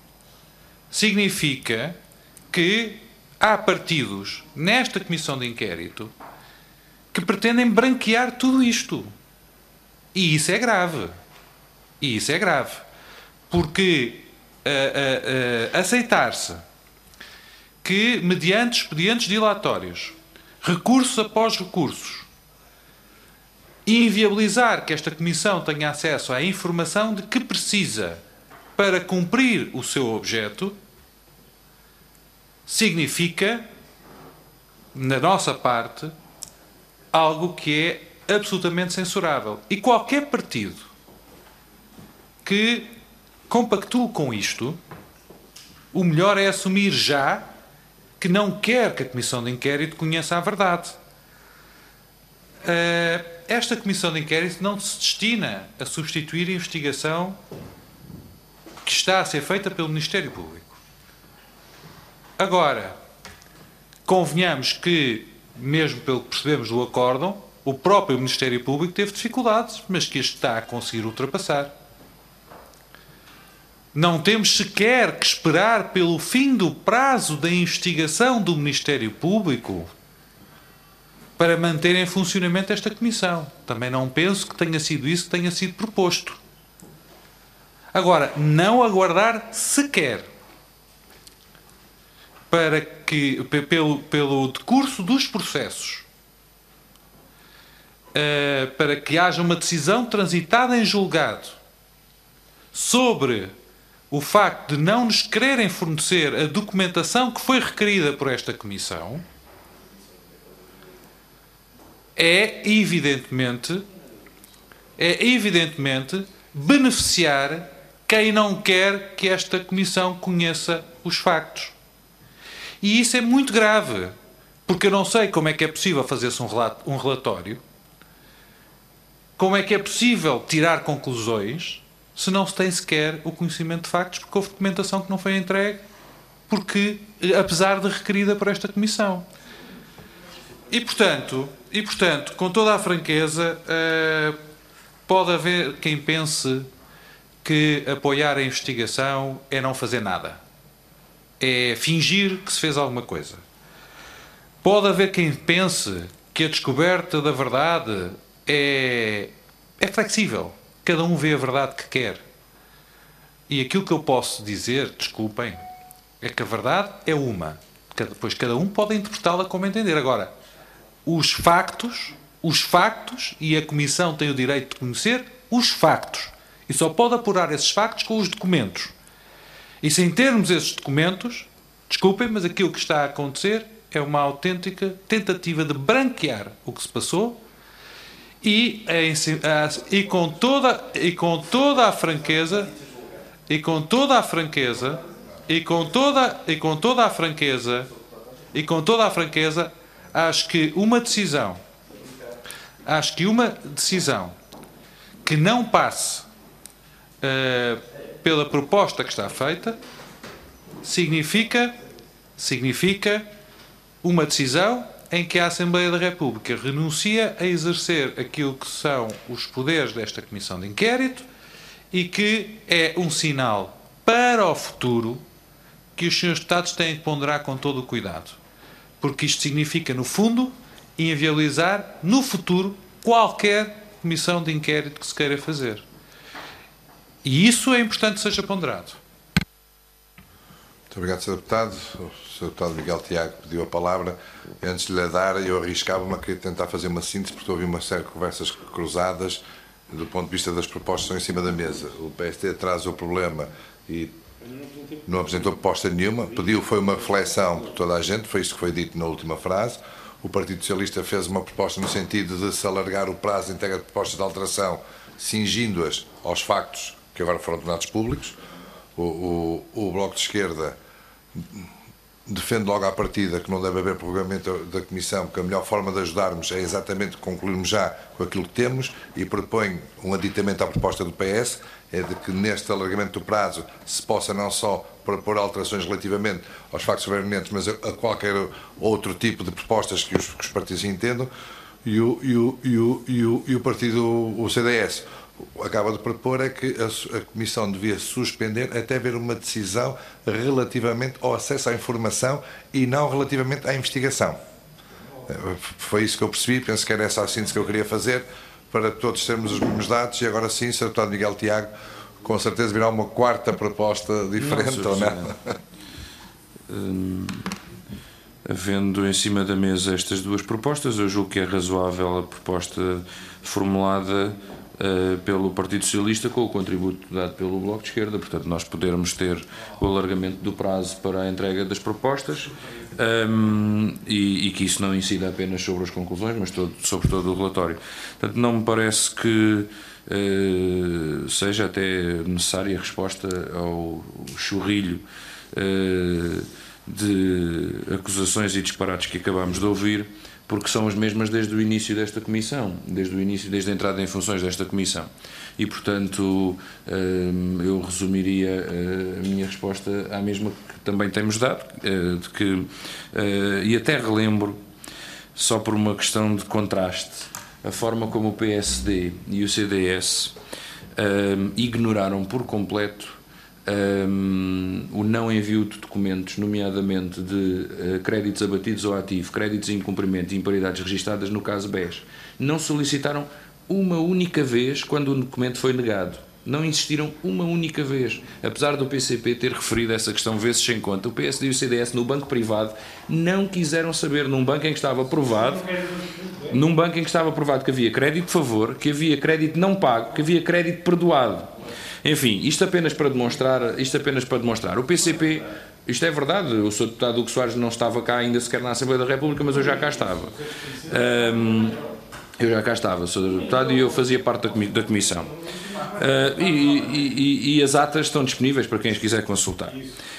significa que há partidos nesta Comissão de Inquérito que pretendem branquear tudo isto. E isso é grave. E isso é grave. Porque uh, uh, uh, aceitar-se que, mediante expedientes dilatórios, recursos após recursos, e inviabilizar que esta Comissão tenha acesso à informação de que precisa para cumprir o seu objeto, significa, na nossa parte, algo que é absolutamente censurável. E qualquer partido que compactue com isto, o melhor é assumir já que não quer que a Comissão de Inquérito conheça a verdade. Uh, esta Comissão de Inquérito não se destina a substituir a investigação que está a ser feita pelo Ministério Público. Agora, convenhamos que, mesmo pelo que percebemos do acórdão, o próprio Ministério Público teve dificuldades, mas que este está a conseguir ultrapassar. Não temos sequer que esperar pelo fim do prazo da investigação do Ministério Público para manter em funcionamento esta Comissão. Também não penso que tenha sido isso que tenha sido proposto. Agora, não aguardar sequer para que, pelo, pelo decurso dos processos, uh, para que haja uma decisão transitada em julgado sobre o facto de não nos quererem fornecer a documentação que foi requerida por esta Comissão, é evidentemente, é evidentemente beneficiar quem não quer que esta Comissão conheça os factos. E isso é muito grave, porque eu não sei como é que é possível fazer-se um relato, um relatório, como é que é possível tirar conclusões se não se tem sequer o conhecimento de factos, porque houve documentação que não foi entregue, porque, apesar de requerida por esta Comissão. E, portanto, e, portanto com toda a franqueza, uh, pode haver quem pense que apoiar a investigação é não fazer nada. É fingir que se fez alguma coisa. Pode haver quem pense que a descoberta da verdade é, é flexível. Cada um vê a verdade que quer. E aquilo que eu posso dizer, desculpem, é que a verdade é uma. Depois cada um pode interpretá-la como entender. Agora, os factos, os factos, e a Comissão tem o direito de conhecer os factos. E só pode apurar esses factos com os documentos. E sem termos esses documentos, Desculpem, mas aquilo que está a acontecer é uma autêntica tentativa de branquear o que se passou e, e, com, toda, e com toda a franqueza e com toda a franqueza e com toda, e com toda a franqueza e com toda a franqueza acho que uma decisão acho que uma decisão que não passe uh, pela proposta que está feita significa significa uma decisão em que a Assembleia da República renuncia a exercer aquilo que são os poderes desta Comissão de Inquérito e que é um sinal para o futuro que os senhores deputados têm que ponderar com todo o cuidado. Porque isto significa, no fundo, inviabilizar, no futuro, qualquer comissão de inquérito que se queira fazer. E isso é importante que seja ponderado. Muito obrigado, senhor Deputado. O senhor Deputado Miguel Tiago pediu a palavra. Antes de lhe dar, eu arriscava-me a querer tentar fazer uma síntese, porque ouvi uma série de conversas cruzadas do ponto de vista das propostas que estão em cima da mesa. O P S D traz o problema e não apresentou proposta nenhuma. Pediu, foi uma reflexão por toda a gente, foi isto que foi dito na última frase. O Partido Socialista fez uma proposta no sentido de se alargar o prazo de entrega de propostas de alteração, cingindo-as aos factos que agora foram tornados públicos. O, o, o Bloco de Esquerda defende logo à partida que não deve haver prorrogamento da Comissão, porque a melhor forma de ajudarmos é exatamente concluirmos já com aquilo que temos, e propõe um aditamento à proposta do P S, é de que neste alargamento do prazo se possa não só propor alterações relativamente aos factos sobrevenientes, mas a, a qualquer outro tipo de propostas que os, que os partidos entendam, e o, e o, e o, e o, e o partido, o C D S, acaba de propor é que a, a Comissão devia suspender até haver uma decisão relativamente ao acesso à informação e não relativamente à investigação. Foi isso que eu percebi, penso que era essa a síntese que eu queria fazer, para todos termos os mesmos dados, e agora sim, senhor Deputado Miguel Tiago, com certeza virá uma quarta proposta diferente, não, ou não? Hum, havendo em cima da mesa estas duas propostas, eu julgo que é razoável a proposta formulada Uh, pelo Partido Socialista, com o contributo dado pelo Bloco de Esquerda, portanto nós podermos ter o alargamento do prazo para a entrega das propostas, um, e, e que isso não incida apenas sobre as conclusões, mas todo, sobre todo o relatório. Portanto, não me parece que uh, seja até necessária a resposta ao churrilho uh, de acusações e disparates que acabámos de ouvir, porque são as mesmas desde o início desta Comissão, desde o início, desde a entrada em funções desta Comissão. E, portanto, eu resumiria a minha resposta à mesma que também temos dado, de que, e até relembro, só por uma questão de contraste, a forma como o P S D e o C D S ignoraram por completo Um, o não envio de documentos, nomeadamente de uh, créditos abatidos ao ativo, créditos em incumprimento e imparidades registadas no caso B E S. Não solicitaram uma única vez quando o documento foi negado. Não insistiram uma única vez. Apesar do P C P ter referido essa questão vezes sem conta, o P S D e o C D S no banco privado não quiseram saber, num banco em que estava aprovado, num banco em que estava aprovado que havia crédito de favor, que havia crédito não pago, que havia crédito perdoado. Enfim, isto apenas para demonstrar, isto apenas para demonstrar. O P C P, isto é verdade, o senhor deputado Hugo Soares não estava cá ainda sequer na Assembleia da República, mas eu já cá estava. Um, eu já cá estava, senhor deputado, e eu fazia parte da, da comissão. Uh, e, e, e as atas estão disponíveis para quem as quiser consultar.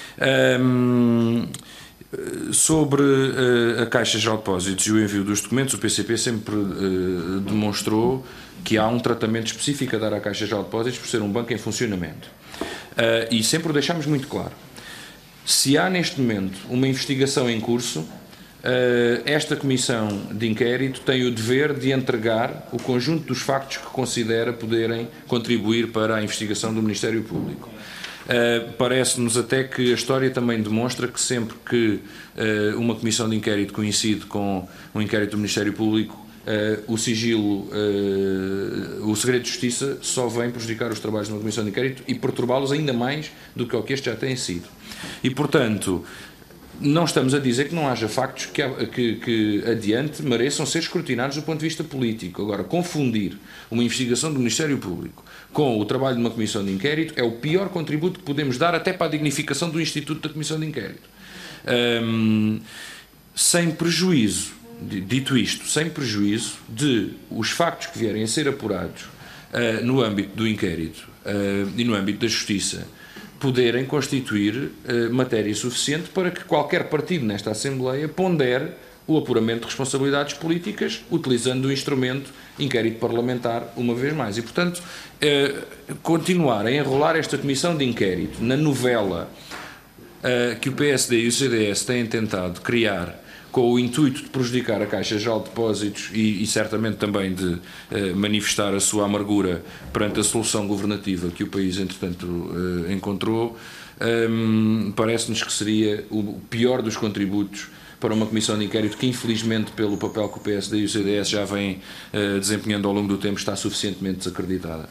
Um, sobre uh, a Caixa Geral de Depósitos e o envio dos documentos, o P C P sempre uh, demonstrou que há um tratamento específico a dar à Caixa Geral de Depósitos por ser um banco em funcionamento. Uh, e sempre o deixámos muito claro. Se há neste momento uma investigação em curso, uh, esta Comissão de Inquérito tem o dever de entregar o conjunto dos factos que considera poderem contribuir para a investigação do Ministério Público. Uh, parece-nos até que a história também demonstra que sempre que uh, uma Comissão de Inquérito coincide com um inquérito do Ministério Público, Uh, o sigilo, uh, o segredo de justiça só vem prejudicar os trabalhos de uma Comissão de Inquérito e perturbá-los ainda mais do que o que este já tem sido. E, portanto, não estamos a dizer que não haja factos que, que, que adiante mereçam ser escrutinados do ponto de vista político. Agora, confundir uma investigação do Ministério Público com o trabalho de uma comissão de inquérito é o pior contributo que podemos dar até para a dignificação do Instituto da Comissão de Inquérito. Um, sem prejuízo, dito isto, sem prejuízo de os factos que vierem a ser apurados uh, no âmbito do inquérito uh, e no âmbito da Justiça poderem constituir uh, matéria suficiente para que qualquer partido nesta Assembleia pondere o apuramento de responsabilidades políticas, utilizando o instrumento inquérito parlamentar uma vez mais. E, portanto, uh, continuar a enrolar esta comissão de inquérito na novela uh, que o P S D e o C D S têm tentado criar com o intuito de prejudicar a Caixa Geral de Depósitos e, e certamente também de eh, manifestar a sua amargura perante a solução governativa que o país, entretanto, eh, encontrou, um, parece-nos que seria o pior dos contributos para uma comissão de inquérito que, infelizmente, pelo papel que o P S D e o C D S já vêm eh, desempenhando ao longo do tempo, está suficientemente desacreditada.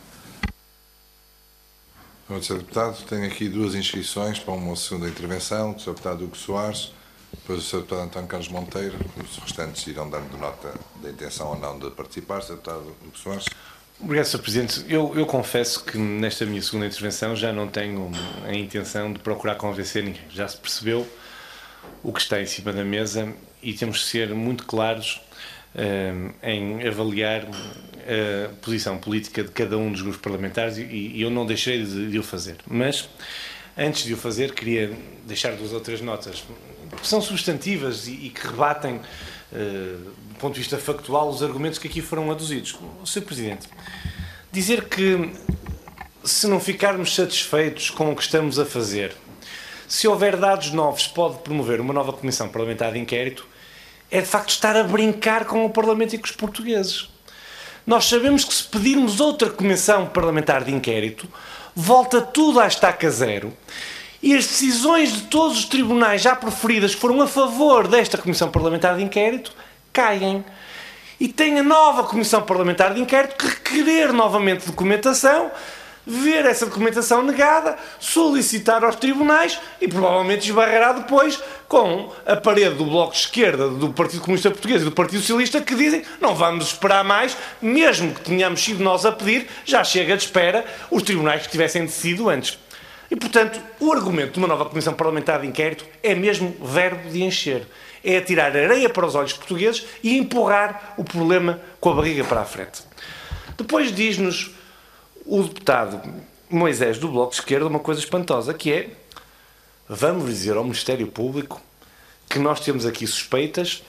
senhor Deputado, tenho aqui duas inscrições para uma segunda intervenção, do senhor Deputado Hugo Soares, depois o senhor Deputado António Carlos Monteiro, os restantes irão dando nota da intenção ou não de participar. senhor Deputado Hugo Soares. Obrigado, senhor Presidente. Eu, eu confesso que nesta minha segunda intervenção já não tenho a intenção de procurar convencer ninguém. Já se percebeu o que está em cima da mesa e temos que ser muito claros uh, em avaliar a posição política de cada um dos grupos parlamentares e, e eu não deixei de, de o fazer. Mas, antes de o fazer, queria deixar duas ou três notas que são substantivas e, e que rebatem, uh, do ponto de vista factual, os argumentos que aqui foram aduzidos. senhor Presidente, dizer que se não ficarmos satisfeitos com o que estamos a fazer, se houver dados novos, pode promover uma nova comissão parlamentar de inquérito, é de facto estar a brincar com o Parlamento e com os portugueses. Nós sabemos que se pedirmos outra comissão parlamentar de inquérito, volta tudo à estaca zero. E as decisões de todos os tribunais já proferidas que foram a favor desta Comissão Parlamentar de Inquérito caem. E tem a nova Comissão Parlamentar de Inquérito que requerer novamente documentação, ver essa documentação negada, solicitar aos tribunais e provavelmente esbarrará depois com a parede do Bloco de Esquerda, do Partido Comunista Português e do Partido Socialista que dizem não vamos esperar mais, mesmo que tenhamos sido nós a pedir, já chega de espera os tribunais que tivessem decidido antes. E, portanto, o argumento de uma nova Comissão Parlamentar de Inquérito é mesmo verbo de encher. É atirar areia para os olhos portugueses e empurrar o problema com a barriga para a frente. Depois diz-nos o deputado Moisés do Bloco de Esquerda uma coisa espantosa, que é: vamos dizer ao Ministério Público que nós temos aqui suspeitas,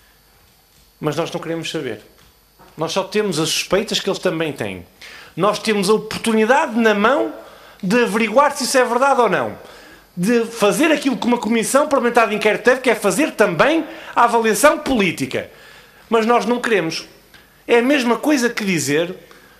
mas nós não queremos saber. Nós só temos as suspeitas que eles também têm. Nós temos a oportunidade na mão de averiguar se isso é verdade ou não, de fazer aquilo que uma comissão parlamentar de inquérito deve, que é fazer também a avaliação política. Mas nós não queremos. É a mesma coisa que dizer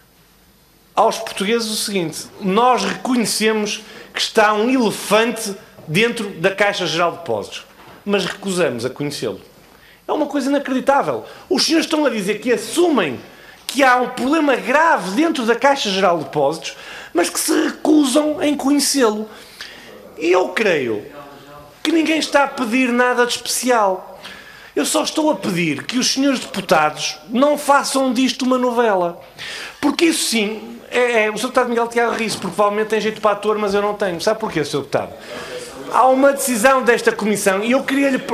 aos portugueses o seguinte: nós reconhecemos que está um elefante dentro da Caixa Geral de Depósitos, mas recusamos a conhecê-lo. É uma coisa inacreditável. Os senhores estão a dizer que assumem que há um problema grave dentro da Caixa Geral de Depósitos, mas que se recusam em conhecê-lo. E eu creio que ninguém está a pedir nada de especial. Eu só estou a pedir que os senhores deputados não façam disto uma novela. Porque isso sim, é, é, o senhor Deputado Miguel Tiago ri-se, porque provavelmente tem jeito para ator, mas eu não tenho. Sabe porquê, senhor Deputado? Há uma decisão desta comissão e eu queria lhe,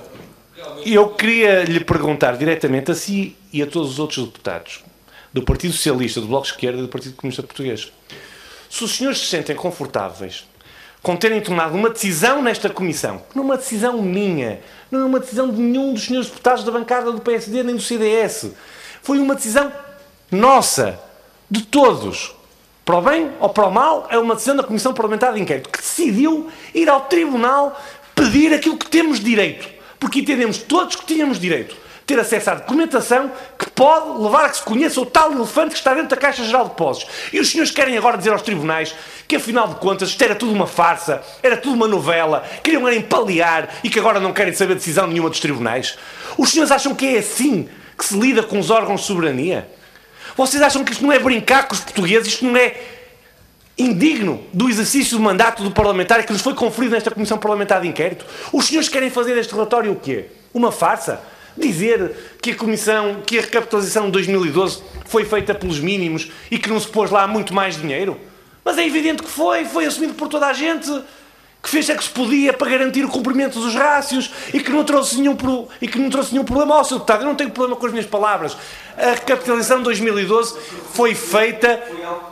eu queria lhe perguntar diretamente a si e a todos os outros deputados do Partido Socialista, do Bloco de Esquerda e do Partido Comunista Português. Se os senhores se sentem confortáveis com terem tomado uma decisão nesta comissão, não é uma decisão minha, não é uma decisão de nenhum dos senhores deputados da bancada do P S D nem do C D S, foi uma decisão nossa, de todos, para o bem ou para o mal, é uma decisão da Comissão Parlamentar de Inquérito que decidiu ir ao Tribunal pedir aquilo que temos direito, porque entendemos todos que tínhamos direito, ter acesso à documentação que pode levar a que se conheça o tal elefante que está dentro da Caixa Geral de Depósitos. E os senhores querem agora dizer aos tribunais que, afinal de contas, isto era tudo uma farsa, era tudo uma novela, queriam era empalear e que agora não querem saber decisão nenhuma dos tribunais. Os senhores acham que é assim que se lida com os órgãos de soberania? Vocês acham que isto não é brincar com os portugueses, isto não é indigno do exercício do mandato do parlamentar que nos foi conferido nesta Comissão Parlamentar de Inquérito? Os senhores querem fazer deste relatório o quê? Uma farsa? Dizer que a Comissão, que a recapitalização de dois mil e doze foi feita pelos mínimos e que não se pôs lá muito mais dinheiro? Mas é evidente que foi, foi assumido por toda a gente, que fez é que se podia para garantir o cumprimento dos rácios e que não trouxe nenhum, pro, e que não trouxe nenhum problema. Ó, senhor deputado, eu não tenho problema com as minhas palavras. A recapitalização de dois mil e doze foi feita...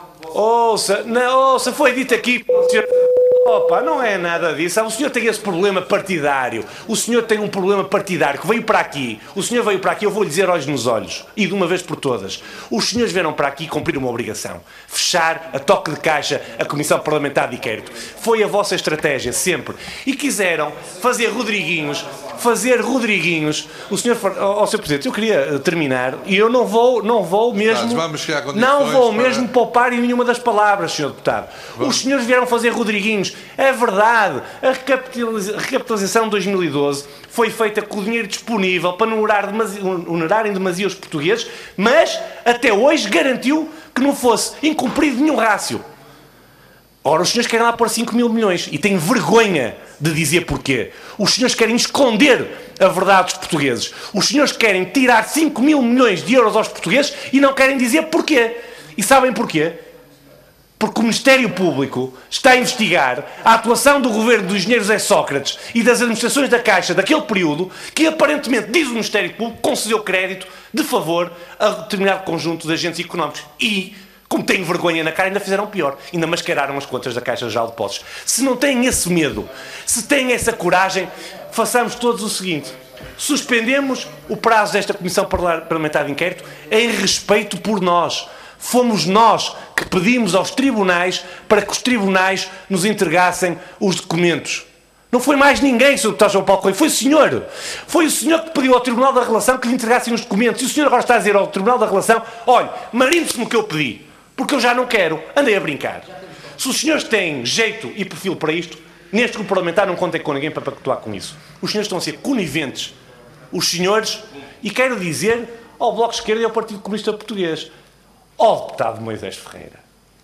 Ouça, não, ouça, foi dito aqui... Senhor... Opa, não é nada disso. O senhor tem esse problema partidário. O senhor tem um problema partidário que veio para aqui. O senhor veio para aqui, eu vou lhe dizer olhos nos olhos. E de uma vez por todas. Os senhores vieram para aqui cumprir uma obrigação. Fechar a toque de caixa a Comissão Parlamentar de Inquérito. Foi a vossa estratégia, sempre. E quiseram fazer Rodriguinhos, fazer Rodriguinhos. O senhor, ó, ó, senhor Presidente, eu queria terminar e eu não vou, não vou mesmo... Vamos chegar a não vou para... mesmo poupar em nenhuma das palavras, senhor Deputado. Vamos. Os senhores vieram fazer Rodriguinhos. É verdade, a recapitalização de dois mil e doze foi feita com o dinheiro disponível para não onerarem demasiado os portugueses, mas até hoje garantiu que não fosse incumprido nenhum rácio. Ora, os senhores querem lá pôr cinco mil milhões e têm vergonha de dizer porquê. Os senhores querem esconder a verdade dos portugueses. Os senhores querem tirar cinco mil milhões de euros aos portugueses e não querem dizer porquê. E sabem porquê? Porque o Ministério Público está a investigar a atuação do governo do engenheiro José Sócrates e das administrações da Caixa daquele período que, aparentemente, diz o Ministério Público, concedeu crédito de favor a determinado conjunto de agentes económicos. E, como têm vergonha na cara, ainda fizeram pior. Ainda mascararam as contas da Caixa Geral de Depósitos. Se não têm esse medo, se têm essa coragem, façamos todos o seguinte. Suspendemos o prazo desta Comissão Parlamentar de Inquérito em respeito por nós. Fomos nós que pedimos aos tribunais para que os tribunais nos entregassem os documentos. Não foi mais ninguém, senhor deputado João Paulo Coelho, foi o senhor. Foi o senhor que pediu ao Tribunal da Relação que lhe entregassem os documentos. E o senhor agora está a dizer ao Tribunal da Relação, olha, marine-se no que eu pedi, porque eu já não quero. Andei a brincar. Se os senhores têm jeito e perfil para isto, neste grupo parlamentar não contem com ninguém para pactuar com isso. Os senhores estão a ser coniventes. Os senhores, e quero dizer ao Bloco de Esquerda e ao Partido Comunista Português, ó deputado Moisés Ferreira,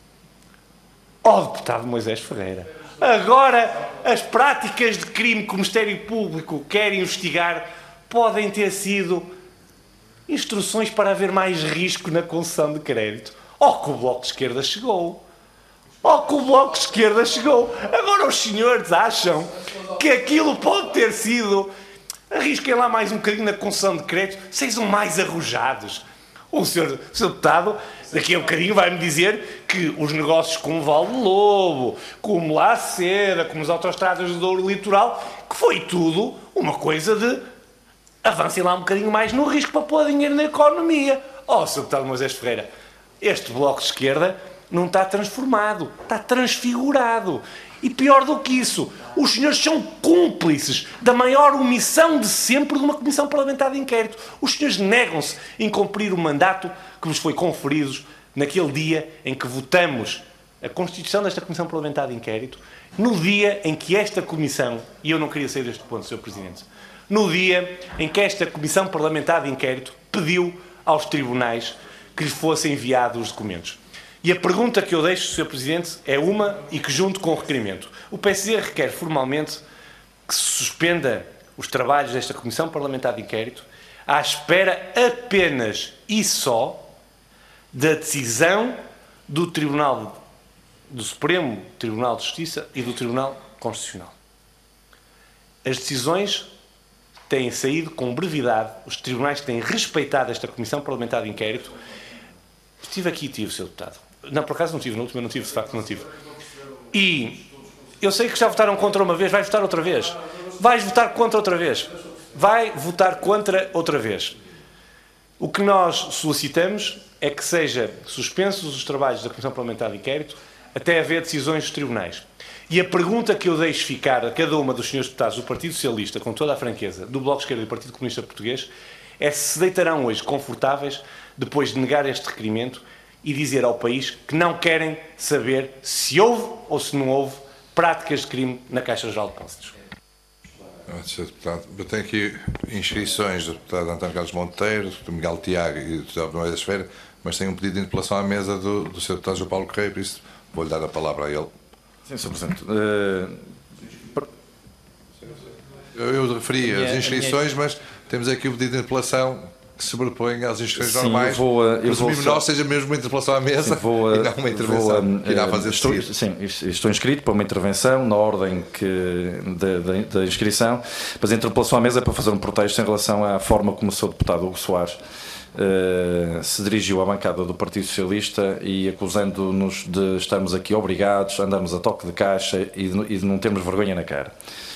ó deputado Moisés Ferreira, agora as práticas de crime que o Ministério Público quer investigar podem ter sido instruções para haver mais risco na concessão de crédito. Ó que o Bloco de Esquerda chegou. Ó que o Bloco de Esquerda chegou. Agora os senhores acham que aquilo pode ter sido... Arrisquem lá mais um bocadinho na concessão de crédito, sejam mais arrojados. O senhor, o senhor deputado, daqui a um bocadinho vai-me dizer que os negócios como o Val de Lobo, como Laceda, como as autoestradas do Douro Litoral, que foi tudo uma coisa de avancem lá um bocadinho mais no risco para pôr dinheiro na economia. Oh, senhor deputado Moisés Ferreira, este Bloco de Esquerda não está transformado, está transfigurado. E pior do que isso, os senhores são cúmplices da maior omissão de sempre de uma Comissão Parlamentar de Inquérito. Os senhores negam-se em cumprir o mandato que vos foi conferido naquele dia em que votamos a constituição desta Comissão Parlamentar de Inquérito, no dia em que esta Comissão, e eu não queria sair deste ponto, senhor Presidente, no dia em que esta Comissão Parlamentar de Inquérito pediu aos tribunais que lhes fossem enviados os documentos. E a pergunta que eu deixo, senhor Presidente, é uma e que junto com o requerimento. O P S D requer formalmente que se suspenda os trabalhos desta Comissão Parlamentar de Inquérito à espera apenas e só da decisão do Tribunal, do Supremo Tribunal de Justiça e do Tribunal Constitucional. As decisões têm saído com brevidade, os tribunais têm respeitado esta Comissão Parlamentar de Inquérito. Estive aqui e tive, senhor Deputado. Não, por acaso não tive, na última não tive, de facto não tive. E eu sei que já votaram contra uma vez, vai votar outra vez. Vais votar contra outra vez. Vai votar contra outra vez. O que nós solicitamos é que seja suspensos os trabalhos da Comissão Parlamentar de Inquérito até haver decisões dos tribunais. E a pergunta que eu deixo ficar a cada uma dos senhores deputados do Partido Socialista, com toda a franqueza, do Bloco de Esquerda e do Partido Comunista Português, é se se deitarão hoje confortáveis depois de negar este requerimento e dizer ao país que não querem saber se houve ou se não houve práticas de crime na Caixa Geral de Depósitos. senhor Deputado, eu tenho aqui inscrições do deputado António Carlos Monteiro, do Miguel Tiago e do deputado Moisés Ferreira, mas tenho um pedido de interpelação à mesa do, do senhor deputado João Paulo Correia, por isso vou-lhe dar a palavra a ele. Sim, senhor Presidente. Uh, eu, eu referi minha, as inscrições, minha... mas temos aqui o pedido de interpelação que se sobrepõe às inscrições Sim, normais. Eu vou, eu Presumimos vou... nós seja mesmo uma interpelação à mesa. Sim, vou, e não uma intervenção vou, que irá fazer estou, seguir. Sim, estou inscrito para uma intervenção na ordem que, da, da inscrição, mas a interpelação à mesa é para fazer um protesto em relação à forma como o seu deputado Hugo Soares uh, se dirigiu à bancada do Partido Socialista e acusando-nos de estarmos aqui obrigados a andarmos a toque de caixa e de, e de não termos vergonha na cara.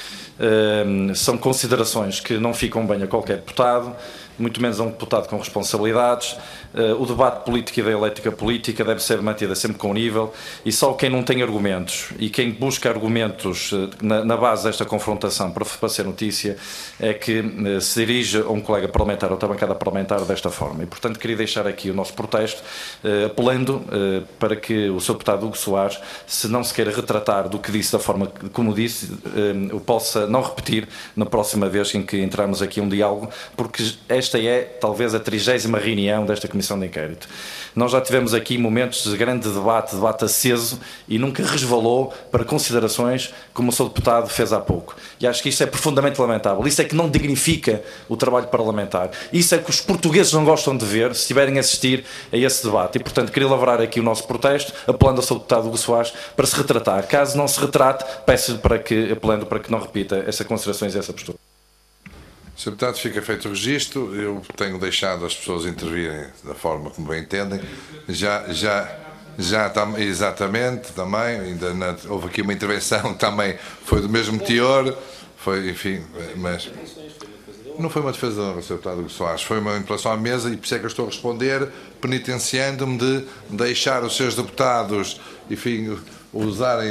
Uh, são considerações que não ficam bem a qualquer deputado, muito menos a um deputado com responsabilidades. Uh, o debate político e da dialética política deve ser mantida sempre com nível, e só quem não tem argumentos e quem busca argumentos uh, na, na base desta confrontação para, para ser notícia é que uh, se dirige a um colega parlamentar ou outra bancada parlamentar desta forma. E, portanto, queria deixar aqui o nosso protesto, uh, apelando uh, para que o seu deputado Hugo Soares, se não se queira retratar do que disse da forma como disse, uh, o possa não repetir na próxima vez em que entrarmos aqui um diálogo, porque esta é talvez a trigésima reunião desta Comissão de Inquérito. Nós já tivemos aqui momentos de grande debate, debate aceso, e nunca resvalou para considerações como o seu deputado fez há pouco. E acho que isso é profundamente lamentável. Isso é que não dignifica o trabalho parlamentar. Isso é que os portugueses não gostam de ver se estiverem a assistir a esse debate. E, portanto, queria lavrar aqui o nosso protesto, apelando ao seu deputado Hugo Soares para se retratar. Caso não se retrate, peço-lhe para que, apelando para que não repita essas considerações e essa postura. senhor Deputado, fica feito o registro. Eu tenho deixado as pessoas intervirem da forma como bem entendem. Já, já, já tam, exatamente, também, ainda na, houve aqui uma intervenção, também foi do mesmo teor, foi, enfim, mas não foi uma defesa do senhor Deputado Hugo Soares, foi uma interpelação à mesa, e por isso é que eu estou a responder, penitenciando-me de deixar os seus deputados, enfim, usarem,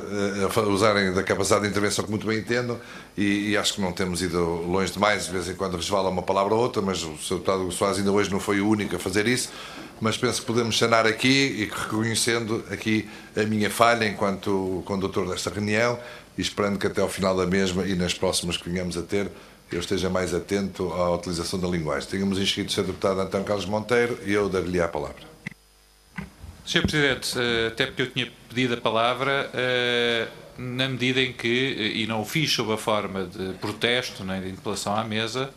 usarem da capacidade de intervenção que muito bem entendam, e, e acho que não temos ido longe demais. De vez em quando resvala uma palavra ou outra, mas o senhor Deputado Hugo Soares ainda hoje não foi o único a fazer isso, mas penso que podemos sanar aqui, e reconhecendo aqui a minha falha enquanto condutor desta reunião, e esperando que até ao final da mesma e nas próximas que venhamos a ter, eu esteja mais atento à utilização da linguagem. Tínhamos inscrito o senhor Deputado António Carlos Monteiro, e eu dar-lhe a palavra. senhor Presidente, até porque eu tinha pedido a palavra, na medida em que, e não o fiz sob a forma de protesto nem de interpelação à mesa,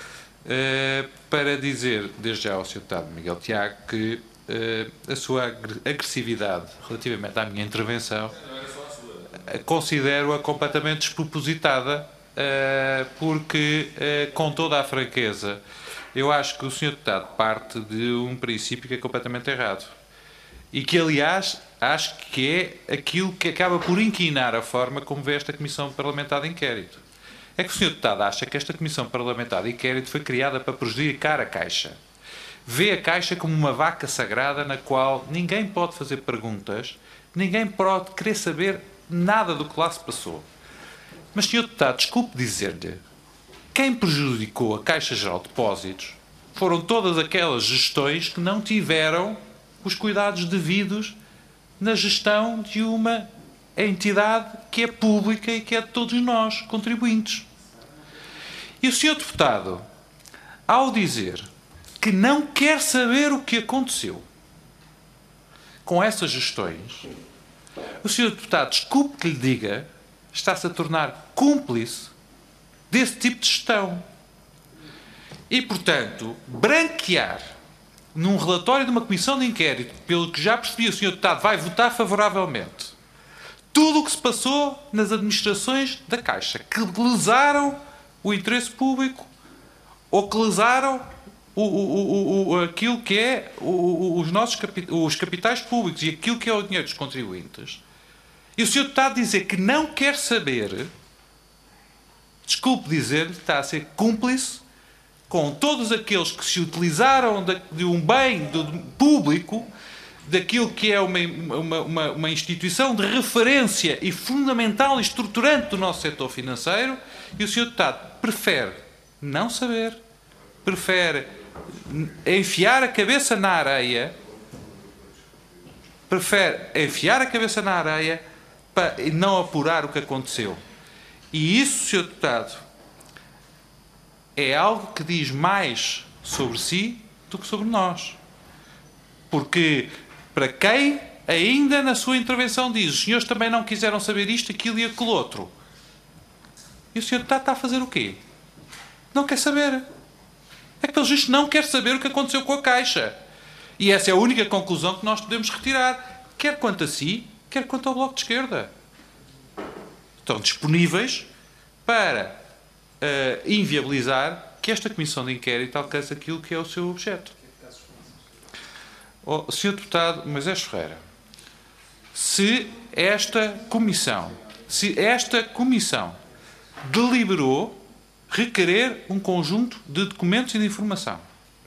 para dizer desde já ao senhor Deputado Miguel Tiago que a sua agressividade relativamente à minha intervenção considero-a completamente despropositada, porque, com toda a franqueza, eu acho que o senhor Deputado parte de um princípio que é completamente errado. E que, aliás, acho que é aquilo que acaba por inquinar a forma como vê esta Comissão Parlamentar de Inquérito. É que o senhor Deputado acha que esta Comissão Parlamentar de Inquérito foi criada para prejudicar a Caixa. Vê a Caixa como uma vaca sagrada na qual ninguém pode fazer perguntas, ninguém pode querer saber nada do que lá se passou. Mas, senhor Deputado, desculpe dizer-lhe, quem prejudicou a Caixa Geral de Depósitos foram todas aquelas gestões que não tiveram os cuidados devidos na gestão de uma entidade que é pública e que é de todos nós, contribuintes. E o senhor Deputado, ao dizer que não quer saber o que aconteceu com essas gestões, o senhor Deputado, desculpe que lhe diga, está-se a tornar cúmplice desse tipo de gestão. E, portanto, branquear num relatório de uma comissão de inquérito, pelo que já percebi, o senhor Deputado vai votar favoravelmente, tudo o que se passou nas administrações da Caixa, que lesaram o interesse público ou que lesaram o, o, o, o, aquilo que é o, os nossos capi, os capitais públicos e aquilo que é o dinheiro dos contribuintes, e o senhor Deputado dizer que não quer saber, desculpe dizer, está a ser cúmplice com todos aqueles que se utilizaram de, de um bem do, de, público, daquilo que é uma, uma, uma, uma instituição de referência e fundamental e estruturante do nosso setor financeiro, e o senhor Deputado prefere não saber, prefere enfiar a cabeça na areia, prefere enfiar a cabeça na areia para não apurar o que aconteceu. E isso, senhor Deputado, é algo que diz mais sobre si do que sobre nós. Porque, para quem ainda na sua intervenção diz: os senhores também não quiseram saber isto, aquilo e aquele outro. E o senhor está, está a fazer o quê? Não quer saber. É que, pelo visto, não quer saber o que aconteceu com a Caixa. E essa é a única conclusão que nós podemos retirar, quer quanto a si, quer quanto ao Bloco de Esquerda. Estão disponíveis para uh, inviabilizar que esta Comissão de Inquérito alcance aquilo que é o seu objeto. Oh, senhor Deputado Moisés Ferreira, se esta Comissão, se esta Comissão deliberou requerer um conjunto de documentos e de informação,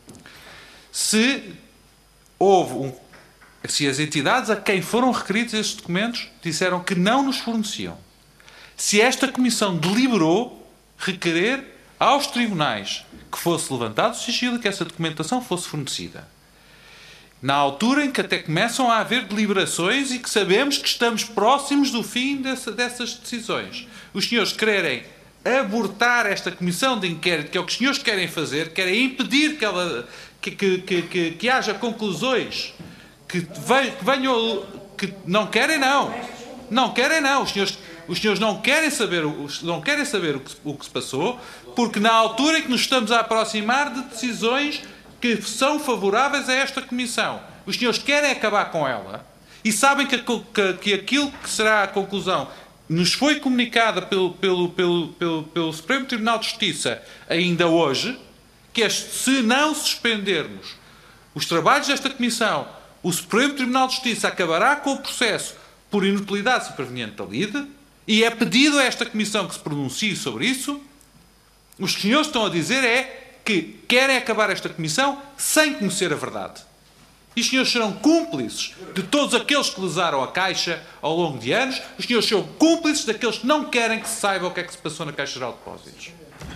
se houve um, se as entidades a quem foram requeridos estes documentos disseram que não nos forneciam, se esta Comissão deliberou requerer aos tribunais que fosse levantado o sigilo e que essa documentação fosse fornecida, na altura em que até começam a haver deliberações e que sabemos que estamos próximos do fim dessa, dessas decisões, os senhores quererem abortar esta Comissão de Inquérito, que é o que os senhores querem fazer, querem impedir que, ela, que, que, que, que, que haja conclusões que venham, que não querem não, não querem não, os senhores, os senhores não querem saber, não querem saber o, que, o que se passou, porque na altura em que nos estamos a aproximar de decisões que são favoráveis a esta Comissão, os senhores querem acabar com ela e sabem que, que, que aquilo que será a conclusão nos foi comunicada pelo, pelo, pelo, pelo, pelo Supremo Tribunal de Justiça ainda hoje, que é, se não suspendermos os trabalhos desta Comissão, o Supremo Tribunal de Justiça acabará com o processo por inutilidade superveniente da lide, e é pedido a esta Comissão que se pronuncie sobre isso. Os que senhores estão a dizer é que querem acabar esta Comissão sem conhecer a verdade. E os senhores serão cúmplices de todos aqueles que lesaram a Caixa ao longo de anos. Os senhores serão cúmplices daqueles que não querem que se saiba o que é que se passou na Caixa Geral de Depósitos.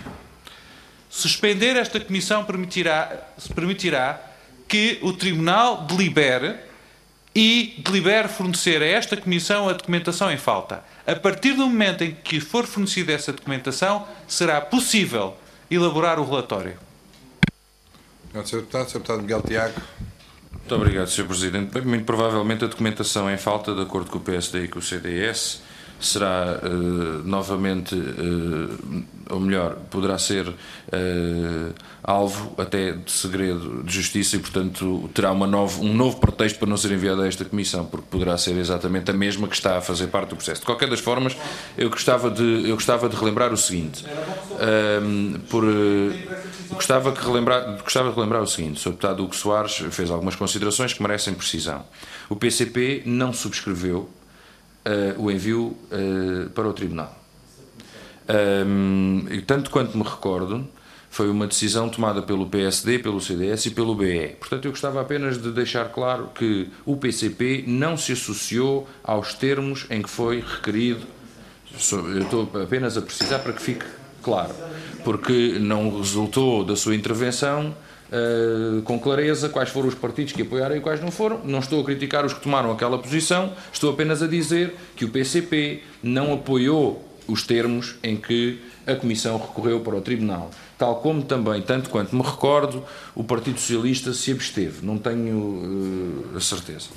Suspender esta Comissão permitirá, permitirá que o Tribunal delibere e delibere fornecer a esta Comissão a documentação em falta. A partir do momento em que for fornecida essa documentação, será possível elaborar o relatório. Obrigado, senhor Deputado. senhor Deputado Miguel Tiago. Muito obrigado, senhor Presidente. Muito provavelmente a documentação em falta, de acordo com o P S D e com o C D S, será uh, novamente, uh, ou melhor, poderá ser uh, alvo até de segredo de justiça e, portanto, terá uma novo, um novo pretexto para não ser enviado a esta Comissão, porque poderá ser exatamente a mesma que está a fazer parte do processo. De qualquer das formas, eu gostava de, eu gostava de relembrar o seguinte. Uh, por, uh, gostava, que relembrar, gostava de relembrar o seguinte. O senhor Deputado Hugo Soares fez algumas considerações que merecem precisão. O P C P não subscreveu Uh, o envio uh, para o Tribunal. Um, e tanto quanto me recordo, foi uma decisão tomada pelo P S D, pelo C D S e pelo B E. Portanto, eu gostava apenas de deixar claro que o P C P não se associou aos termos em que foi requerido. Eu estou apenas a precisar para que fique claro, porque não resultou da sua intervenção Uh, com clareza quais foram os partidos que apoiaram e quais não foram. Não estou a criticar os que tomaram aquela posição, estou apenas a dizer que o P C P não apoiou os termos em que a Comissão recorreu para o Tribunal, tal como também, tanto quanto me recordo, o Partido Socialista se absteve, não tenho uh, a certeza.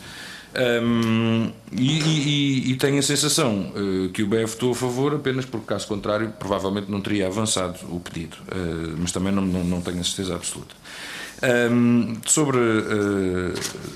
Um, e, e, e tenho a sensação uh, que o B E votou a favor apenas porque, caso contrário, provavelmente não teria avançado o pedido, uh, mas também não, não, não tenho a certeza absoluta. Um, sobre uh,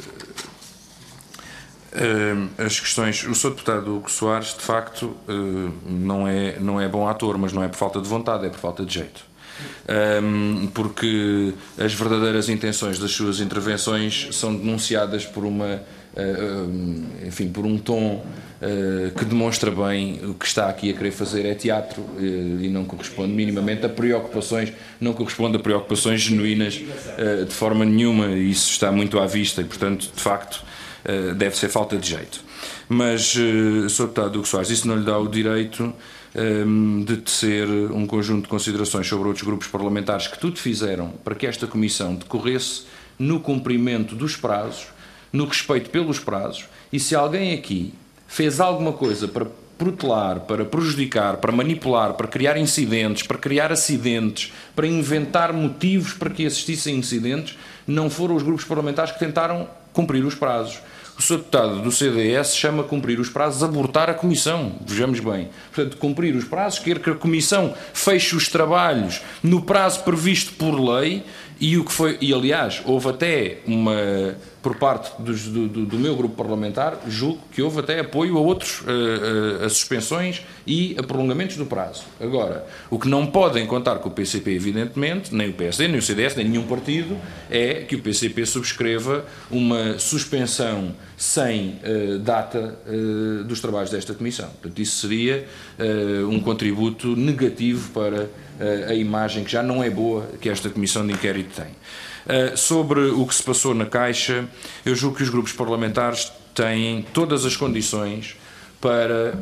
uh, as questões, o senhor Deputado Hugo Soares, de facto, uh, não, é, não é bom ator, mas não é por falta de vontade, é por falta de jeito. Um, porque as verdadeiras intenções das suas intervenções são denunciadas por uma Uh, enfim, por um tom uh, que demonstra bem o que está aqui a querer fazer é teatro uh, e não corresponde minimamente a preocupações, não corresponde a preocupações genuínas uh, de forma nenhuma, e isso está muito à vista e, portanto, de facto, uh, deve ser falta de jeito. Mas, uh, senhor Deputado Hugo Soares, isso não lhe dá o direito um, de tecer um conjunto de considerações sobre outros grupos parlamentares que tudo fizeram para que esta Comissão decorresse no cumprimento dos prazos, no respeito pelos prazos, e se alguém aqui fez alguma coisa para protelar, para prejudicar, para manipular, para criar incidentes, para criar acidentes, para inventar motivos para que existissem incidentes, não foram os grupos parlamentares que tentaram cumprir os prazos. O senhor Deputado do C D S chama cumprir os prazos abortar a Comissão. Vejamos bem. Portanto, cumprir os prazos, quer que a Comissão feche os trabalhos no prazo previsto por lei e o que foi, e aliás, houve até uma, por parte dos, do, do meu grupo parlamentar, julgo que houve até apoio a outros, a, a, a suspensões e a prolongamentos do prazo. Agora, o que não podem contar com o P C P, evidentemente, nem o P S D, nem o C D S, nem nenhum partido, é que o P C P subscreva uma suspensão sem uh, data uh, dos trabalhos desta Comissão. Portanto, isso seria uh, um contributo negativo para uh, a imagem que já não é boa que esta Comissão de Inquérito tem. Uh, sobre o que se passou na Caixa, eu julgo que os grupos parlamentares têm todas as condições para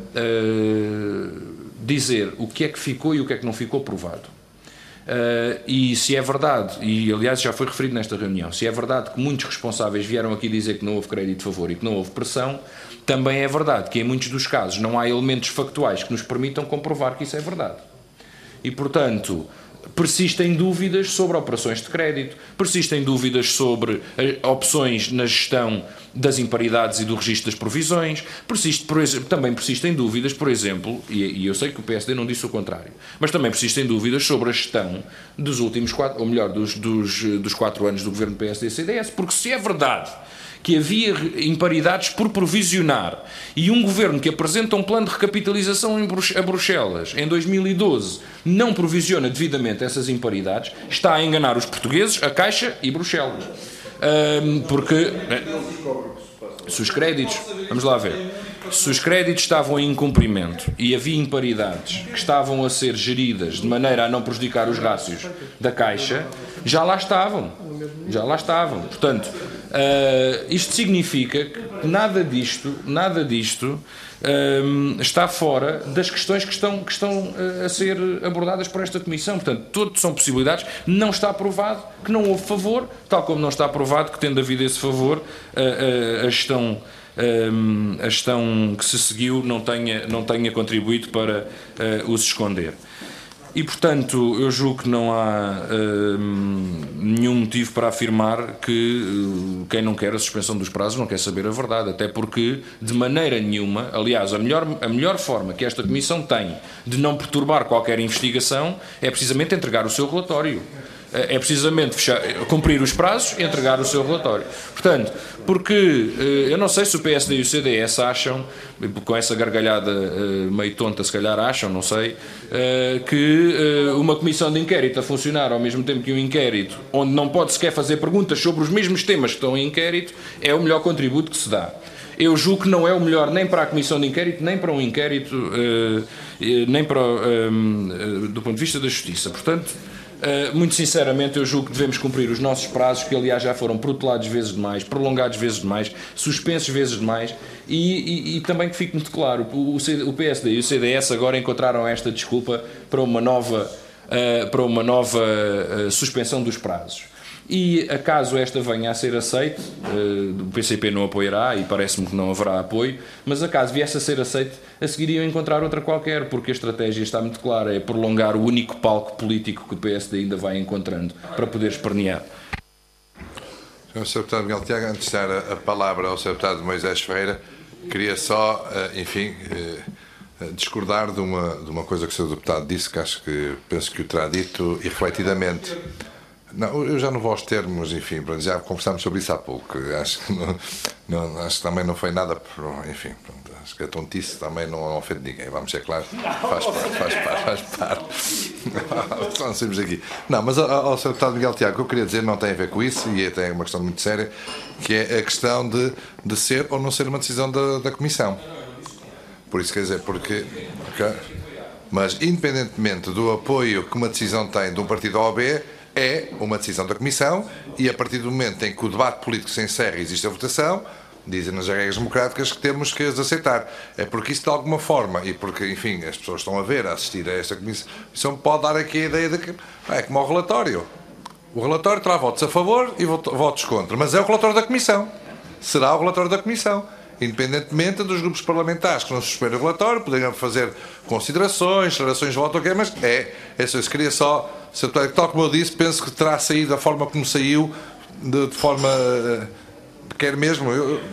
uh, dizer o que é que ficou e o que é que não ficou provado. Uh, e se é verdade, e aliás já foi referido nesta reunião, se é verdade que muitos responsáveis vieram aqui dizer que não houve crédito de favor e que não houve pressão, também é verdade que em muitos dos casos não há elementos factuais que nos permitam comprovar que isso é verdade. E, portanto, persistem dúvidas sobre operações de crédito, persistem dúvidas sobre opções na gestão das imparidades e do registro das provisões, persiste, por exemplo, também persistem dúvidas, por exemplo, e, e eu sei que o P S D não disse o contrário, mas também persistem dúvidas sobre a gestão dos últimos quatro, ou melhor, dos, dos, dos quatro anos do governo P S D C D S, porque se é verdade que havia imparidades por provisionar e um governo que apresenta um plano de recapitalização em Brux- a Bruxelas em dois mil e doze não provisiona devidamente essas imparidades, está a enganar os portugueses, a Caixa e Bruxelas. Um, porque se os créditos, vamos lá ver, se os créditos estavam em incumprimento e havia imparidades que estavam a ser geridas de maneira a não prejudicar os rácios da Caixa, já lá estavam, já lá estavam. Portanto, uh, isto significa que nada disto, nada disto um, está fora das questões que estão, que estão uh, a ser abordadas por esta Comissão. Portanto, todas são possibilidades. Não está provado que não houve favor, tal como não está provado que, tendo havido esse favor, uh, uh, a gestão Um, a gestão que se seguiu não tenha, não tenha contribuído para uh, os esconder. E, portanto, eu julgo que não há um, nenhum motivo para afirmar que uh, quem não quer a suspensão dos prazos não quer saber a verdade, até porque, de maneira nenhuma, aliás, a melhor, a melhor forma que esta Comissão tem de não perturbar qualquer investigação é precisamente entregar o seu relatório. É precisamente fechar, cumprir os prazos e entregar o seu relatório. Portanto, porque eu não sei se o P S D e o C D S acham, com essa gargalhada meio tonta se calhar acham, não sei, que uma comissão de inquérito a funcionar ao mesmo tempo que um inquérito, onde não pode sequer fazer perguntas sobre os mesmos temas que estão em inquérito, é o melhor contributo que se dá. Eu julgo que não é o melhor nem para a comissão de inquérito, nem para um inquérito, nem para, do ponto de vista da justiça. Portanto, Uh, muito sinceramente, eu julgo que devemos cumprir os nossos prazos, que aliás já foram protelados vezes demais, prolongados vezes demais, suspensos vezes demais, e, e, e também que fique muito claro, o, o P S D e o C D S agora encontraram esta desculpa para uma nova, uh, para uma nova uh, suspensão dos prazos. E acaso esta venha a ser aceite, uh, o P C P não apoiará e parece-me que não haverá apoio, mas acaso viesse a ser aceite, a seguir iam encontrar outra qualquer, porque a estratégia está muito clara, é prolongar o único palco político que o P S D ainda vai encontrando para poder espernear. senhor Deputado Miguel Tiago, antes de dar a palavra ao senhor Deputado Moisés Ferreira, queria só, enfim, discordar de uma, de uma coisa que o senhor Deputado disse, que acho que penso que o terá dito irrefletidamente. Não, eu já não vou aos termos, enfim, já conversámos sobre isso há pouco. Acho que, não, não, acho que também não foi nada, enfim, pronto, acho que a tontice também não ofende ninguém, vamos ser claros, faz parte, faz parte, faz parte. Só não saímos aqui. Não, mas ao, ao senhor Deputado Miguel Tiago, o que eu queria dizer não tem a ver com isso, e é uma questão muito séria, que é a questão de, de ser ou não ser uma decisão da, da Comissão. Por isso quer dizer, porque... porque mas, independentemente do apoio que uma decisão tem de um partido A ou B, é uma decisão da Comissão, e a partir do momento em que o debate político se encerra e existe a votação, dizem nas regras democráticas que temos que as aceitar. É porque isso de alguma forma, e porque, enfim, as pessoas estão a ver, a assistir a esta Comissão, pode dar aqui a ideia de que é como o relatório. O relatório terá votos a favor e votos contra, mas é o relatório da Comissão. Será o relatório da Comissão. Independentemente dos grupos parlamentares que não suspendem o relatório, poderiam fazer considerações, declarações de voto, ok, mas é, é isso. Eu queria só, tal como eu disse, penso que terá saído da forma como saiu, de, de forma, quer mesmo, eu,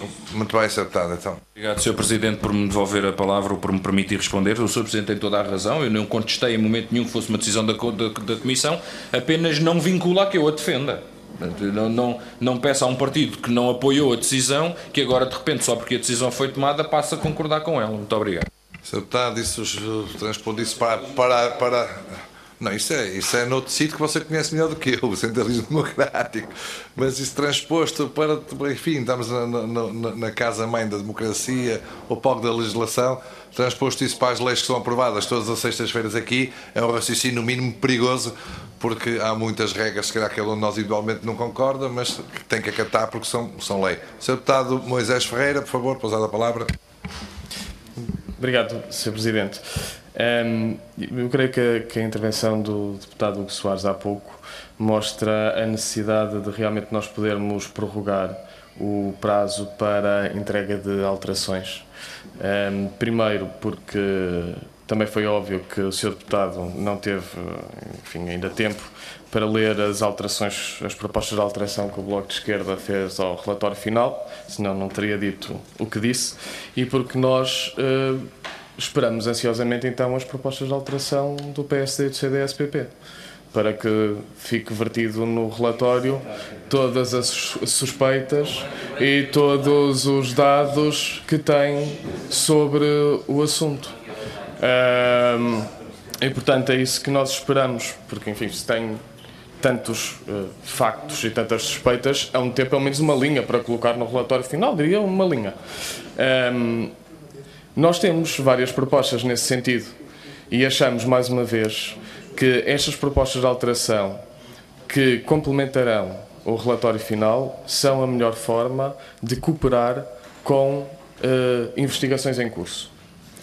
Muito bem, senhor Deputado, então. Obrigado, senhor Presidente, por me devolver a palavra ou por me permitir responder. O senhor Presidente tem toda a razão. Eu não contestei em momento nenhum que fosse uma decisão da, da, da Comissão, apenas não vincula a que eu a defenda. Não, não, não peça a um partido que não apoiou a decisão que agora, de repente, só porque a decisão foi tomada, passa a concordar com ela. Muito obrigado. senhor Deputado, isso transpondo isso para... para, para... Não, isso é, isso é noutro sítio que você conhece melhor do que eu, o centralismo democrático. Mas isso transposto para... Enfim, estamos na, na, na casa-mãe da democracia, o palco da legislação. Transposto isso para as leis que são aprovadas todas as sextas-feiras aqui, é um raciocínio no mínimo perigoso, porque há muitas regras, se calhar que nós individualmente não concorda, mas que tem que acatar porque são, são lei. senhor Deputado Moisés Ferreira, por favor, pousada a palavra. Obrigado, senhor Presidente. Um, eu creio que a, que a intervenção do deputado Hugo Soares há pouco mostra a necessidade de realmente nós podermos prorrogar o prazo para a entrega de alterações. Um, primeiro, porque também foi óbvio que o senhor deputado não teve, enfim, ainda tempo para ler as alterações, as propostas de alteração que o Bloco de Esquerda fez ao relatório final, senão não teria dito o que disse, e porque nós uh, esperamos ansiosamente então as propostas de alteração do P S D e do C D S P P, para que fique vertido no relatório todas as suspeitas e todos os dados que tem sobre o assunto. Um, e, portanto, é isso que nós esperamos, porque, enfim, se tem tantos uh, factos e tantas suspeitas, há um tempo, pelo menos uma linha para colocar no relatório final, diria uma linha. Um, nós temos várias propostas nesse sentido e achamos, mais uma vez, que estas propostas de alteração que complementarão o relatório final são a melhor forma de cooperar com uh, investigações em curso.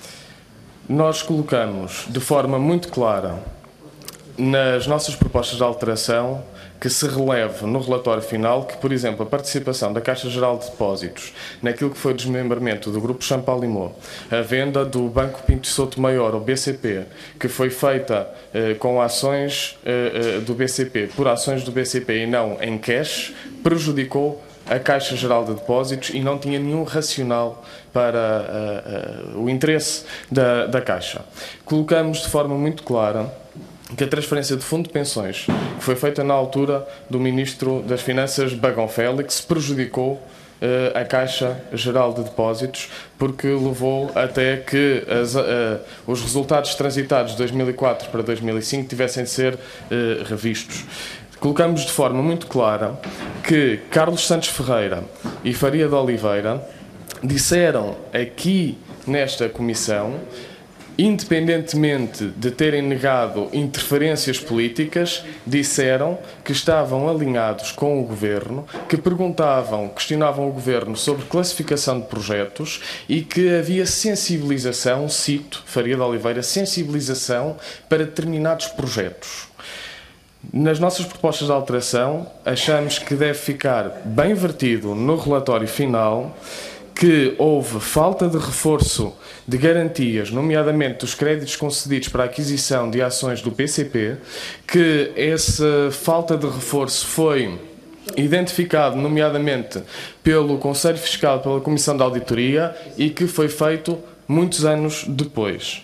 Nós colocamos de forma muito clara nas nossas propostas de alteração que se releve no relatório final que, por exemplo, a participação da Caixa Geral de Depósitos naquilo que foi o desmembramento do Grupo Champalimau, a venda do Banco Pinto Souto Maior, o B C P, que foi feita eh, com ações eh, do B C P, por ações do B C P e não em cash, prejudicou a Caixa Geral de Depósitos e não tinha nenhum racional para uh, uh, o interesse da, da Caixa. Colocamos de forma muito clara que a transferência de fundo de pensões, que foi feita na altura do Ministro das Finanças, Bagão Félix, prejudicou uh, a Caixa Geral de Depósitos, porque levou até que as, uh, os resultados transitados de dois mil e quatro para dois mil e cinco tivessem de ser uh, revistos. Colocamos de forma muito clara que Carlos Santos Ferreira e Faria de Oliveira disseram aqui nesta comissão, independentemente de terem negado interferências políticas, disseram que estavam alinhados com o Governo, que perguntavam, questionavam o Governo sobre classificação de projetos e que havia sensibilização, cito Faria de Oliveira, sensibilização para determinados projetos. Nas nossas propostas de alteração, achamos que deve ficar bem vertido no relatório final que houve falta de reforço de garantias, nomeadamente dos créditos concedidos para a aquisição de ações do P C P, que essa falta de reforço foi identificado, nomeadamente pelo Conselho Fiscal, pela Comissão de Auditoria, e que foi feito muitos anos depois.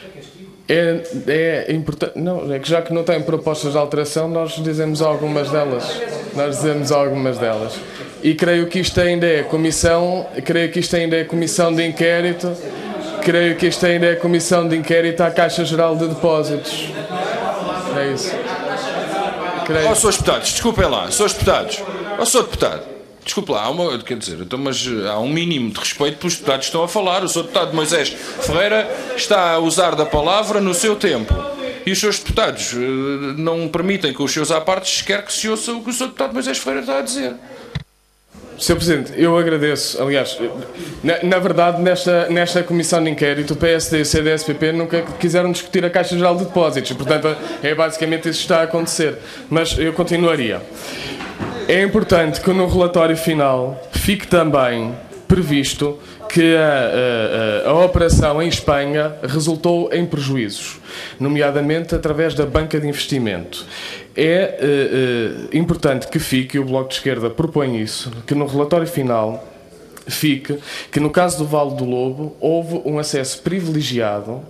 É, é importante, não, é que já que não tem propostas de alteração, nós dizemos algumas delas. Nós dizemos algumas delas. E creio que isto ainda é comissão, creio que isto ainda é comissão de inquérito, creio que isto ainda é comissão de inquérito à Caixa Geral de Depósitos. É isso. Creio. Ó, senhores deputados, desculpem lá, senhores deputados. Ó, senhor deputado, desculpe lá, há uma, quer dizer, então, mas há um mínimo de respeito pelos deputados que estão a falar. O senhor deputado Moisés Ferreira está a usar da palavra no seu tempo. E os seus deputados não permitem que os seus apartes quer que se ouça o que o senhor deputado Moisés Ferreira está a dizer. senhor Presidente, eu agradeço. Aliás, na, na verdade, nesta, nesta comissão de inquérito, o P S D e o C D S P P nunca quiseram discutir a Caixa Geral de Depósitos. Portanto, é basicamente isso que está a acontecer. Mas eu continuaria. É importante que no relatório final fique também previsto que a, a, a operação em Espanha resultou em prejuízos, nomeadamente através da banca de investimento. É uh, uh, importante que fique, e o Bloco de Esquerda propõe isso, que no relatório final fique que no caso do Vale do Lobo houve um acesso privilegiado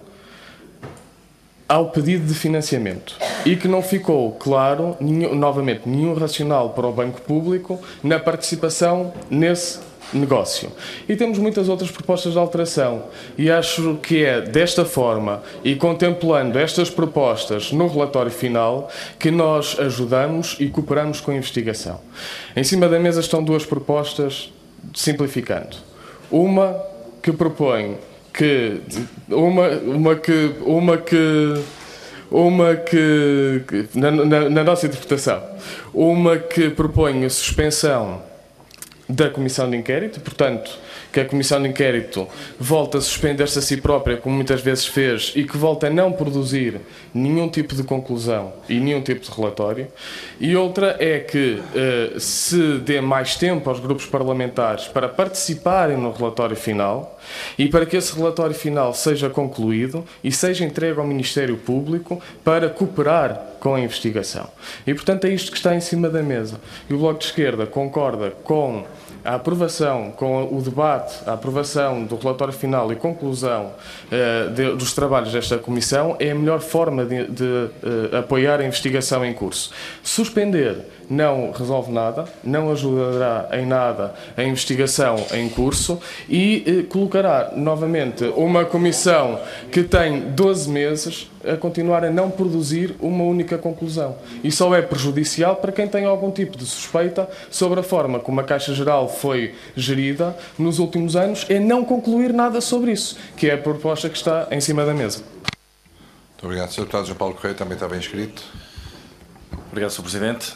ao pedido de financiamento e que não ficou claro, nenhum, novamente, nenhum racional para o Banco Público na participação nesse negócio. E temos muitas outras propostas de alteração e acho que é desta forma e contemplando estas propostas no relatório final que nós ajudamos e cooperamos com a investigação. Em cima da mesa estão duas propostas, simplificando. Uma que propõe que uma, uma que uma que uma que na, na, na nossa interpretação uma que propõe a suspensão da Comissão de Inquérito, portanto, que a Comissão de Inquérito volta a suspender-se a si própria, como muitas vezes fez, e que volta a não produzir nenhum tipo de conclusão e nenhum tipo de relatório. E outra é que uh, se dê mais tempo aos grupos parlamentares para participarem no relatório final e para que esse relatório final seja concluído e seja entregue ao Ministério Público para cooperar com a investigação. E, portanto, é isto que está em cima da mesa. E o Bloco de Esquerda concorda com a aprovação, com o debate, a aprovação do relatório final e conclusão uh, de, dos trabalhos desta Comissão é a melhor forma de, de uh, apoiar a investigação em curso. Suspender não resolve nada, não ajudará em nada a investigação em curso e uh, colocará novamente uma Comissão que tem doze meses a continuar a não produzir uma única conclusão. E só é prejudicial para quem tem algum tipo de suspeita sobre a forma como a Caixa Geral foi gerida nos últimos anos, é não concluir nada sobre isso, que é a proposta que está em cima da mesa. Muito obrigado, senhor Deputado João Paulo Correia, também está bem inscrito. Obrigado, senhor Presidente.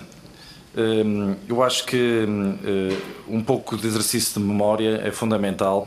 Eu acho que um pouco de exercício de memória é fundamental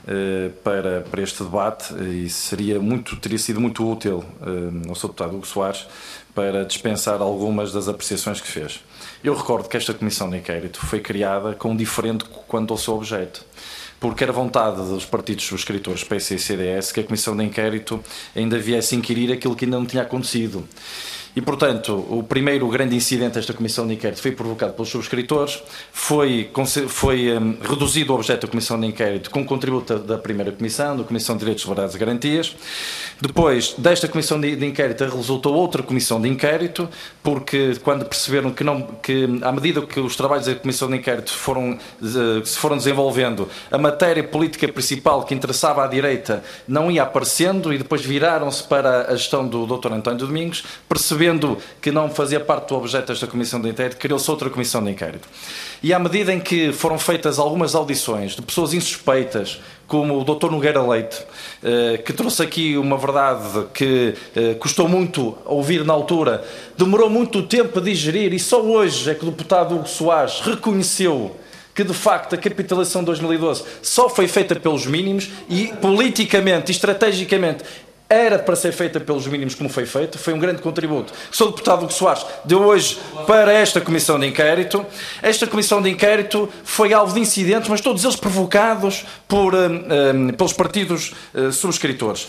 para, para este debate e seria muito, teria sido muito útil ao senhor Deputado Hugo Soares para dispensar algumas das apreciações que fez. Eu recordo que esta Comissão de Inquérito foi criada com um diferente quanto ao seu objeto, porque era vontade dos partidos subscritores P S e C D S que a Comissão de Inquérito ainda viesse inquirir aquilo que ainda não tinha acontecido. E, portanto, o primeiro grande incidente desta Comissão de Inquérito foi provocado pelos subscritores, foi, foi um, reduzido o objeto da Comissão de Inquérito com o contributo da primeira Comissão, da Comissão de Direitos, Liberdades e Garantias. Depois desta Comissão de, de Inquérito resultou outra Comissão de Inquérito, porque quando perceberam que, não, que à medida que os trabalhos da Comissão de Inquérito foram, uh, se foram desenvolvendo, a matéria política principal que interessava à direita não ia aparecendo e depois viraram-se para a gestão do doutor António Domingos, perceberam Sabendo que não fazia parte do objeto desta Comissão de Inquérito, criou-se outra Comissão de Inquérito. E à medida em que foram feitas algumas audições de pessoas insuspeitas, como o doutor Nogueira Leite, que trouxe aqui uma verdade que custou muito ouvir na altura, demorou muito tempo a digerir e só hoje é que o deputado Hugo Soares reconheceu que de facto a capitalização de dois mil e doze só foi feita pelos mínimos e politicamente e estrategicamente era para ser feita pelos mínimos como foi feito, foi um grande contributo. O senhor deputado Hugo Soares deu hoje para esta Comissão de Inquérito. Esta Comissão de Inquérito foi alvo de incidentes, mas todos eles provocados por, um, um, pelos partidos uh, subscritores.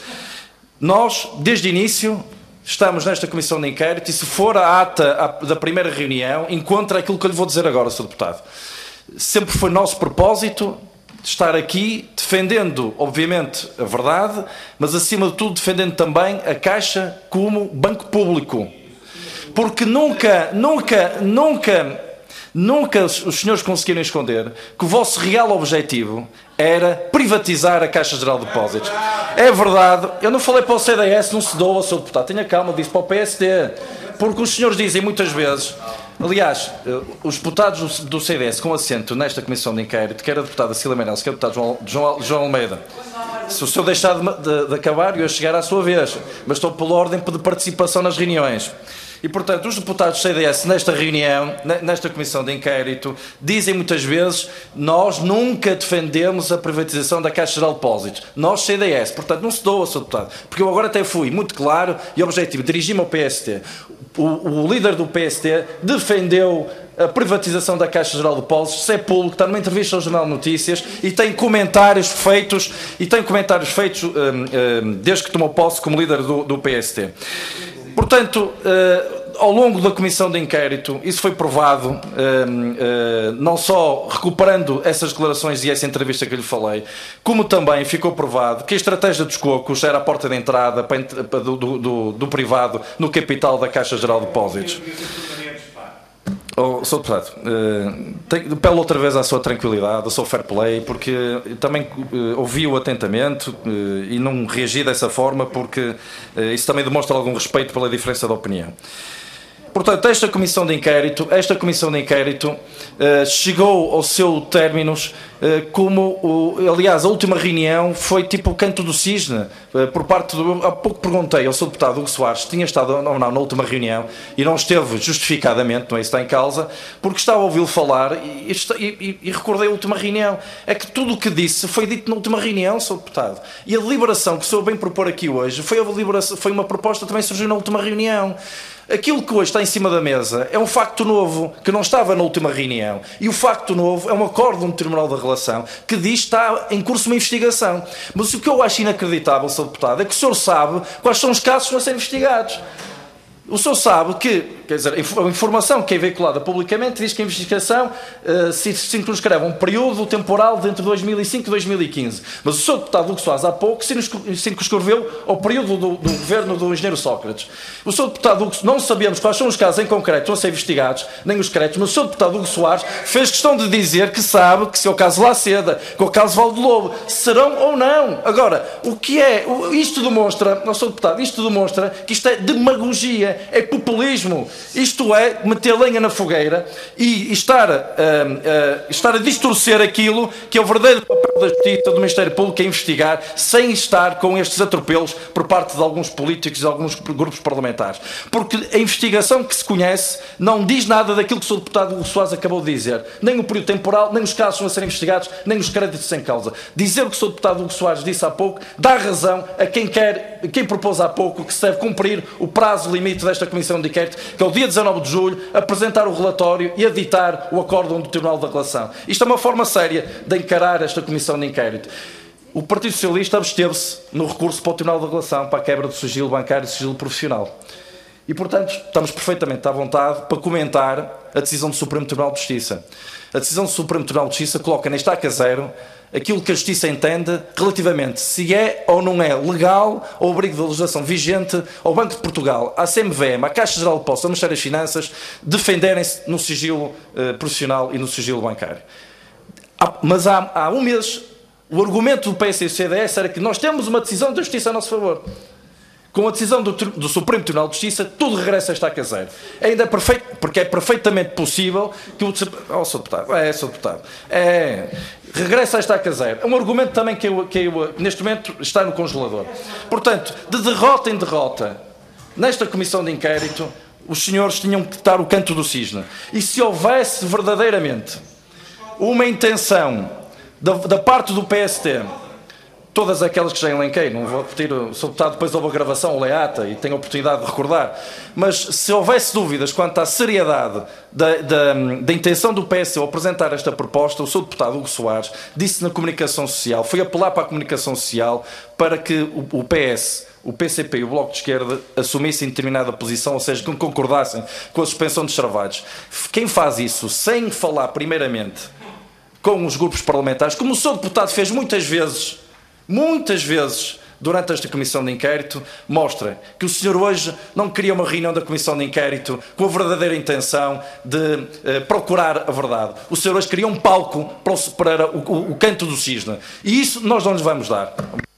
Nós, desde o início, estamos nesta Comissão de Inquérito e se for a ata da primeira reunião, encontra aquilo que eu lhe vou dizer agora, senhor deputado. Sempre foi nosso propósito estar aqui defendendo, obviamente, a verdade, mas acima de tudo defendendo também a Caixa como banco público. Porque nunca, nunca, nunca, nunca os senhores conseguiram esconder que o vosso real objetivo era privatizar a Caixa Geral de Depósitos. É verdade, eu não falei para o C D S, não se doa, senhor deputado, tenha calma, disse para o P S D, porque os senhores dizem muitas vezes. Aliás, os deputados do C D S com assento nesta Comissão de Inquérito, quer a deputada Cília Meirelles, quer o deputado João, João, João Almeida, se o senhor deixar de, de, de acabar, eu ia chegar à sua vez, mas estou pela ordem de participação nas reuniões. E, portanto, os deputados do C D S nesta reunião, nesta Comissão de Inquérito, dizem muitas vezes nós nunca defendemos a privatização da Caixa Geral de Depósitos. Nós, C D S. Portanto, não se doa, senhor deputado. Porque eu agora até fui muito claro e objetivo, dirigi-me ao P S D. O, o líder do P S D defendeu a privatização da Caixa Geral de Depósitos, isso é público, está numa entrevista ao Jornal de Notícias e tem comentários feitos, e tem comentários feitos um, um, desde que tomou posse como líder do, do P S D. Portanto, uh, ao longo da comissão de inquérito, isso foi provado, uh, uh, não só recuperando essas declarações e essa entrevista que eu lhe falei, como também ficou provado que a estratégia dos cocos era a porta de entrada para, para, do, do, do privado no capital da Caixa Geral de Depósitos. Oh, Senhor Deputado, uh, tenho, apelo outra vez à sua tranquilidade, ao seu fair play, porque também uh, ouvi-o atentamente uh, e não reagi dessa forma, porque uh, isso também demonstra algum respeito pela diferença de opinião. Portanto, esta comissão de inquérito, esta comissão de inquérito uh, chegou ao seu término uh, como, o, aliás, a última reunião foi tipo o canto do cisne, uh, por parte do... Há pouco perguntei ao seu deputado Hugo Soares se tinha estado ou não na última reunião e não esteve justificadamente, não é isso que está em causa, porque estava a ouvi-lo falar e, e, e, e recordei a última reunião. É que tudo o que disse foi dito na última reunião, senhor deputado. E a deliberação que o senhor vem propor aqui hoje foi, a deliberação, foi uma proposta que também surgiu na última reunião. Aquilo que hoje está em cima da mesa é um facto novo, que não estava na última reunião. E o facto novo é um acórdão do Tribunal da Relação que diz que está em curso uma investigação. Mas o que eu acho inacreditável, senhor Deputado, é que o senhor sabe quais são os casos que vão ser investigados. O senhor sabe que, quer dizer, a informação que é veiculada publicamente diz que a investigação uh, se circunscreve um período temporal de entre dois mil e cinco e dois mil e quinze. Mas o senhor deputado Hugo Soares há pouco circunscreveu ao período do, do governo do engenheiro Sócrates. O senhor deputado Hugo, não sabemos quais são os casos em concreto que vão ser investigados, nem os créditos, mas o senhor deputado Hugo Soares fez questão de dizer que sabe que se é o caso Laceda, que é o caso Valdelobo, serão ou não. Agora, o que é, isto demonstra, não, senhor deputado, isto demonstra que isto é demagogia, é populismo, isto é meter lenha na fogueira e estar, uh, uh, estar a distorcer aquilo que é o verdadeiro papel da Justiça, do Ministério Público, a investigar, sem estar com estes atropelos por parte de alguns políticos e de alguns grupos parlamentares. Porque a investigação que se conhece não diz nada daquilo que o senhor deputado Hugo Soares acabou de dizer. Nem o período temporal, nem os casos que vão ser investigados, nem os créditos em causa. Dizer o que o senhor deputado Hugo Soares disse há pouco dá razão a quem quer, quem propôs há pouco que se deve cumprir o prazo limite desta comissão de inquérito, que é o dia dezanove de julho, apresentar o relatório e editar o acórdão do Tribunal da Relação. Isto é uma forma séria de encarar esta comissão de inquérito. O Partido Socialista absteve-se no recurso para o Tribunal da Relação para a quebra do sigilo bancário e do sigilo profissional. E, portanto, estamos perfeitamente à vontade para comentar a decisão do Supremo Tribunal de Justiça. A decisão do Supremo Tribunal de Justiça coloca na estaca zero aquilo que a Justiça entende relativamente se é ou não é legal ao abrigo da legislação vigente ao Banco de Portugal, à C M V M, à Caixa Geral de Depósitos, ao Ministério das Finanças, defenderem-se no sigilo eh, profissional e no sigilo bancário. Há, mas há, há um mês, o argumento do P S e do C D S era que nós temos uma decisão da Justiça a nosso favor. Com a decisão do, do Supremo Tribunal de Justiça, tudo regressa a estaca zero. Ainda é perfeito, porque é perfeitamente possível que o... Oh, senhor deputado, é, senhor deputado, é... Regressa a estaca zero. É um argumento também que, eu, que eu, neste momento está no congelador. Portanto, de derrota em derrota, nesta comissão de inquérito, os senhores tinham que dar o canto do cisne. E se houvesse verdadeiramente uma intenção da, da parte do P S T, todas aquelas que já elenquei, não vou repetir, o senhor deputado depois houve a gravação, o Leata, e tenho a oportunidade de recordar, mas se houvesse dúvidas quanto à seriedade da, da, da intenção do P S ao apresentar esta proposta, o senhor deputado Hugo Soares disse na comunicação social, foi apelar para a comunicação social para que o, o P S, o P C P e o Bloco de Esquerda assumissem determinada posição, ou seja, que concordassem com a suspensão dos trabalhos. Quem faz isso sem falar primeiramente com os grupos parlamentares, como o senhor deputado fez muitas vezes, muitas vezes, durante esta comissão de inquérito, mostra que o senhor hoje não queria uma reunião da comissão de inquérito com a verdadeira intenção de eh, procurar a verdade. O senhor hoje queria um palco para o, para o, o, o canto do cisne. E isso nós não lhes vamos dar.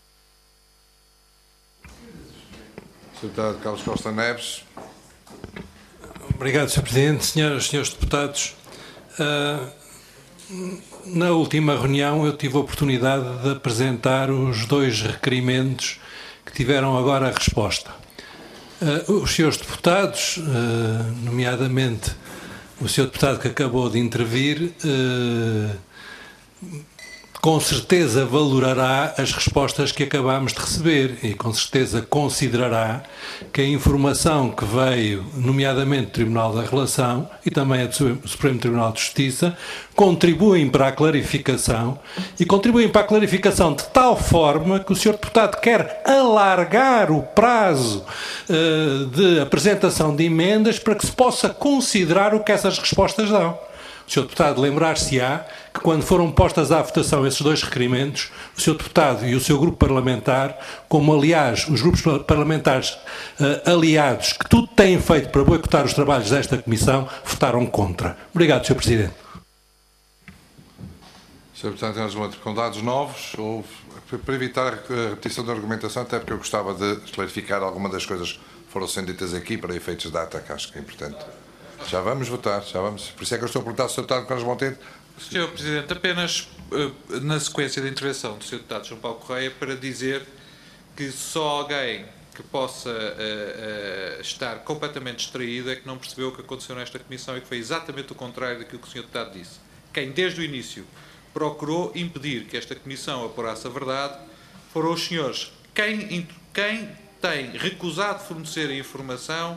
senhor Deputado Carlos Costa Neves. Obrigado, senhor Presidente. Senhoras e senhores deputados, uh, na última reunião eu tive a oportunidade de apresentar os dois requerimentos que tiveram agora a resposta. Uh, os senhores deputados, uh, nomeadamente o senhor deputado que acabou de intervir, uh, com certeza valorará as respostas que acabamos de receber e com certeza considerará que a informação que veio, nomeadamente do Tribunal da Relação e também do Supremo Tribunal de Justiça, contribuem para a clarificação e contribuem para a clarificação de tal forma que o senhor Deputado quer alargar o prazo uh, de apresentação de emendas para que se possa considerar o que essas respostas dão. O senhor Deputado lembrar-se-á que quando foram postas à votação esses dois requerimentos, o senhor Deputado e o seu grupo parlamentar, como aliás os grupos parlamentares uh, aliados que tudo têm feito para boicotar os trabalhos desta Comissão, votaram contra. Obrigado, senhor Presidente. senhor Deputado, temos uma, com dados novos, ou para evitar a repetição da argumentação, até porque eu gostava de clarificar alguma das coisas que foram sendo ditas aqui para efeitos de data, que acho que é importante. Já vamos votar, já vamos. Por isso é que eu estou a perguntar ao senhor Deputado Carlos Monteiro. senhor Presidente, apenas uh, na sequência da intervenção do senhor Deputado João Paulo Correia, para dizer que só alguém que possa uh, uh, estar completamente distraído é que não percebeu o que aconteceu nesta Comissão e que foi exatamente o contrário daquilo que o senhor Deputado disse. Quem, desde o início, procurou impedir que esta Comissão apurasse a verdade foram os senhores. Quem, quem tem recusado fornecer a informação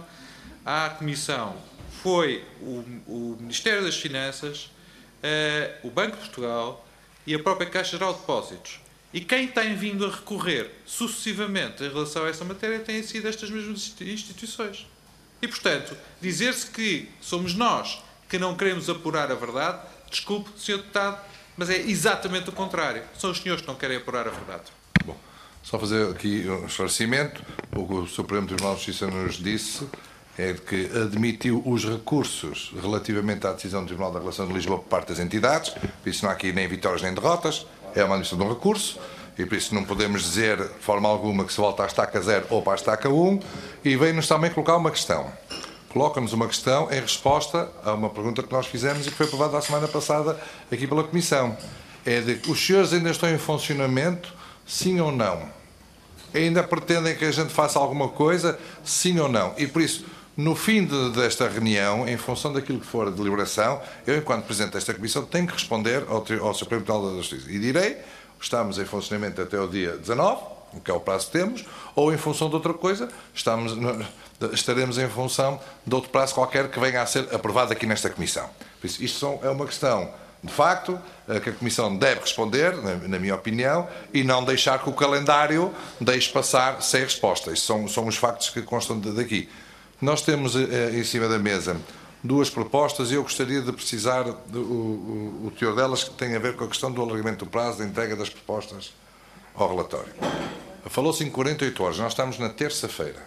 à Comissão foi o, o Ministério das Finanças, uh, o Banco de Portugal e a própria Caixa Geral de Depósitos. E quem tem vindo a recorrer sucessivamente em relação a essa matéria têm sido estas mesmas instituições. E, portanto, dizer-se que somos nós que não queremos apurar a verdade, desculpe, senhor Deputado, mas é exatamente o contrário. São os senhores que não querem apurar a verdade. Bom, só fazer aqui um esclarecimento. O que o Supremo Tribunal de Justiça nos disse é que admitiu os recursos relativamente à decisão do Tribunal da Relação de Lisboa por parte das entidades, por isso não há aqui nem vitórias nem derrotas, é uma admissão de um recurso, e por isso não podemos dizer de forma alguma que se volta à estaca zero ou para a estaca um, e vem-nos também colocar uma questão. Coloca-nos uma questão em resposta a uma pergunta que nós fizemos e que foi aprovada a semana passada aqui pela Comissão. É de que os senhores ainda estão em funcionamento, sim ou não? Ainda pretendem que a gente faça alguma coisa, sim ou não? E por isso, no fim de, desta reunião, em função daquilo que for a deliberação, eu, enquanto Presidente desta Comissão, tenho que responder ao, ao Supremo Tribunal da Justiça. E direi, estamos em funcionamento até o dia dezanove, que é o prazo que temos, ou em função de outra coisa, estamos, estaremos em função de outro prazo qualquer que venha a ser aprovado aqui nesta Comissão. Por isso, isto são, é uma questão, de facto, que a Comissão deve responder, na, na minha opinião, e não deixar que o calendário deixe passar sem resposta. Isto são, são os factos que constam daqui. Nós temos eh, em cima da mesa duas propostas e eu gostaria de precisar do o, o teor delas, que tem a ver com a questão do alargamento do prazo da entrega das propostas ao relatório. Falou-se em quarenta e oito horas, nós estamos na terça-feira.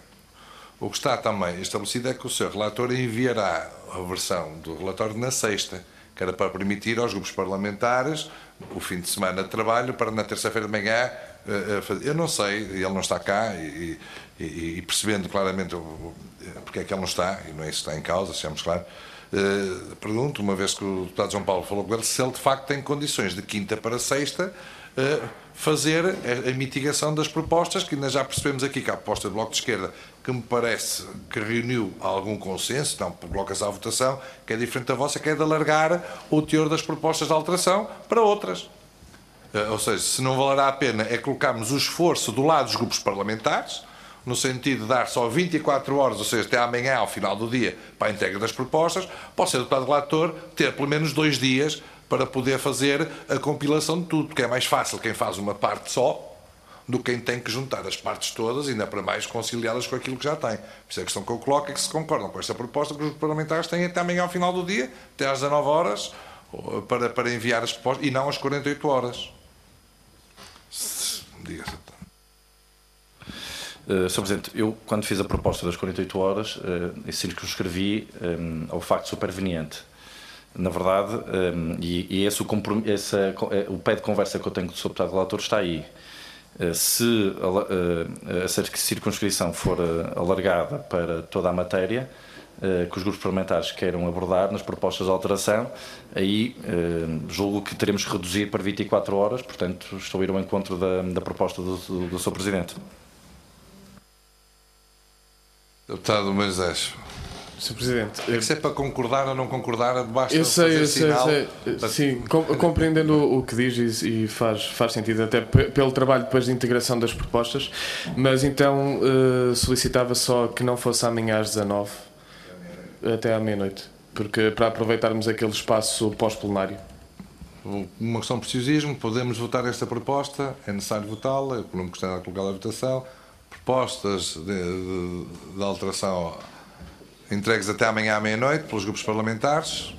O que está também estabelecido é que o senhor relator enviará a versão do relatório na sexta, que era para permitir aos grupos parlamentares o fim de semana de trabalho para na terça-feira de manhã uh, fazer. Eu não sei, ele não está cá e, e, e percebendo claramente o, porque é que ele não está, e não é isso que está em causa, sejamos claros, uh, pergunto, uma vez que o deputado João Paulo falou com ele, se ele de facto tem condições de quinta para sexta uh, fazer a, a mitigação das propostas, que ainda já percebemos aqui que a proposta do Bloco de Esquerda, que me parece que reuniu algum consenso, não coloca-se à votação, que é diferente da vossa, que é de alargar o teor das propostas de alteração para outras. Uh, ou seja, se não valerá a pena é colocarmos o esforço do lado dos grupos parlamentares, no sentido de dar só vinte e quatro horas, ou seja, até amanhã, ao final do dia, para a entrega das propostas, pode ser o deputado relator ter pelo menos dois dias para poder fazer a compilação de tudo, porque é mais fácil quem faz uma parte só do que quem tem que juntar as partes todas e ainda para mais conciliá-las com aquilo que já tem. Por isso a questão que eu coloco é que se concordam com esta proposta que os parlamentares têm até amanhã ao final do dia, até às dezanove horas, para, para enviar as propostas, e não às quarenta e oito horas. Diga-se. Uh, senhor Presidente, eu, quando fiz a proposta das quarenta e oito horas, uh, circunscrevi um, ao facto superveniente. Na verdade, um, e, e esse, o, esse, uh, o pé de conversa que eu tenho com o senhor Deputado Relator está aí. Uh, se uh, a circunscrição for uh, alargada para toda a matéria uh, que os grupos parlamentares queiram abordar nas propostas de alteração, aí uh, julgo que teremos que reduzir para vinte e quatro horas, portanto estou a ir ao encontro da, da proposta do, do, do senhor Presidente. Deputado Moisés, senhor Presidente. É que se é para concordar ou não concordar, basta eu sei, fazer eu sei, sinal. sei. Sim, com, compreendendo o que diz e, e faz, faz sentido, até pelo trabalho depois de integração das propostas, mas então uh, solicitava só que não fosse amanhã às dezanove, até à meia-noite, porque para aproveitarmos aquele espaço pós-plenário. Uma questão de preciosismo, podemos votar esta proposta, é necessário votá-la, eu não gostei de colocar a votação. Propostas de, de, de alteração entregues até amanhã à meia-noite pelos grupos parlamentares.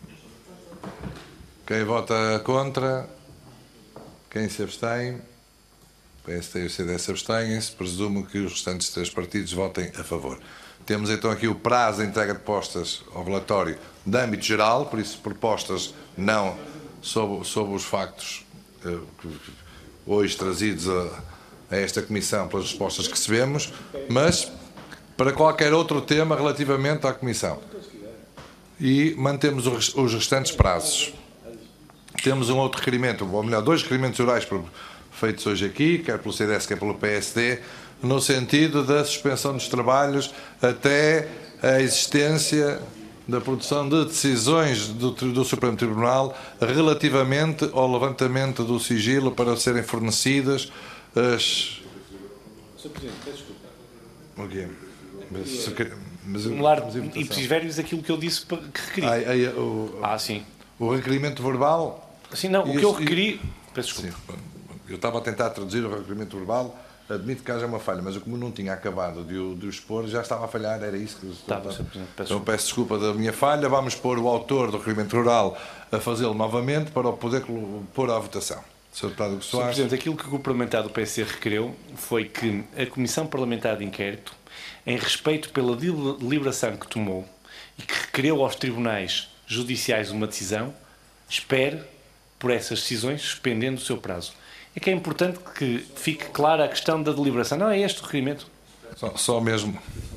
Quem vota contra? Quem se abstém? O P S D e o C D S abstêm-se. Presumo que os restantes três partidos votem a favor. Temos então aqui o prazo de entrega de propostas ao relatório de âmbito geral, por isso propostas não sobre, sobre os factos eh, hoje trazidos a, a esta Comissão pelas respostas que recebemos, mas para qualquer outro tema relativamente à Comissão. E mantemos os restantes prazos. Temos um outro requerimento, ou melhor, dois requerimentos orais feitos hoje aqui, quer pelo C D S, quer pelo P S D, no sentido da suspensão dos trabalhos até a existência da produção de decisões do, do Supremo Tribunal relativamente ao levantamento do sigilo para serem fornecidas as... senhor Presidente, peço desculpa. O quê? Mas, mas, formular e presvérios aquilo que eu disse que requeri. Ai, ai, o, ah, sim. O requerimento verbal... Sim, não, o que eu requeri... Peço desculpa. Sim, eu estava a tentar traduzir o requerimento verbal, admito que haja uma falha, mas eu, como não tinha acabado de o, de o expor, já estava a falhar, era isso que eu estava... Tá, peço então peço desculpa da minha falha, vamos pôr o autor do requerimento oral a fazê-lo novamente para o poder pôr à votação. senhor Deputado Soares. senhor Presidente, aquilo que o Grupo Parlamentar do P S D requereu foi que a Comissão Parlamentar de Inquérito, em respeito pela deliberação que tomou e que requereu aos tribunais judiciais uma decisão, espere por essas decisões, suspendendo o seu prazo. É que é importante que fique clara a questão da deliberação. Não é este o requerimento? Só, só mesmo.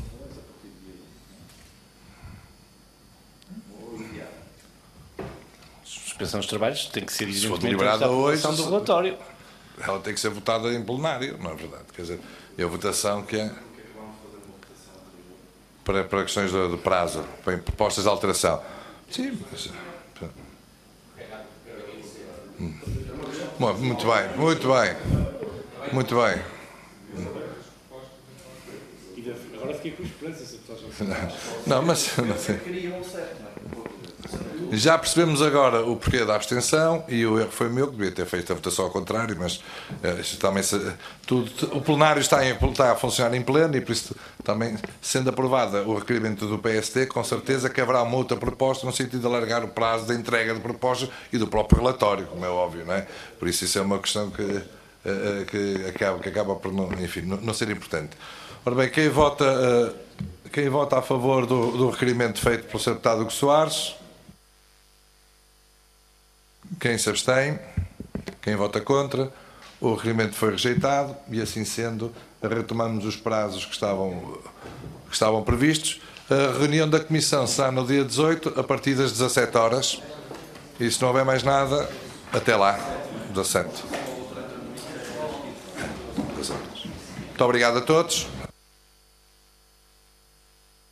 Suspensão dos trabalhos tem que ser evidentemente deliberada a hoje votação do relatório. Ela tem que ser votada em plenário, não é verdade? Quer dizer, é a votação que é para, para questões de, de prazo, para propostas de alteração. Sim, mas... Hum. Muito bem, muito bem, muito bem. Agora fiquei com esperança. Não, mas não sei. Já percebemos agora o porquê da abstenção e o erro foi meu, que devia ter feito a votação ao contrário, mas eh, também se, tudo, o plenário está, em, está a funcionar em pleno e por isso também, sendo aprovada o requerimento do P S D, com certeza que haverá uma outra proposta no sentido de alargar o prazo da entrega de propostas e do próprio relatório, como é óbvio, não é? Por isso isso é uma questão que, eh, que, acaba, que acaba por não, enfim, não, não ser importante. Ora bem, quem vota, eh, quem vota a favor do, do requerimento feito pelo senhor Deputado Hugo Soares? Quem se abstém? Quem vota contra? O requerimento foi rejeitado e, assim sendo, retomamos os prazos que estavam, que estavam previstos. A reunião da Comissão será no dia dezoito, a partir das dezassete horas. E se não houver mais nada, até lá, dezassete. Muito obrigado a todos.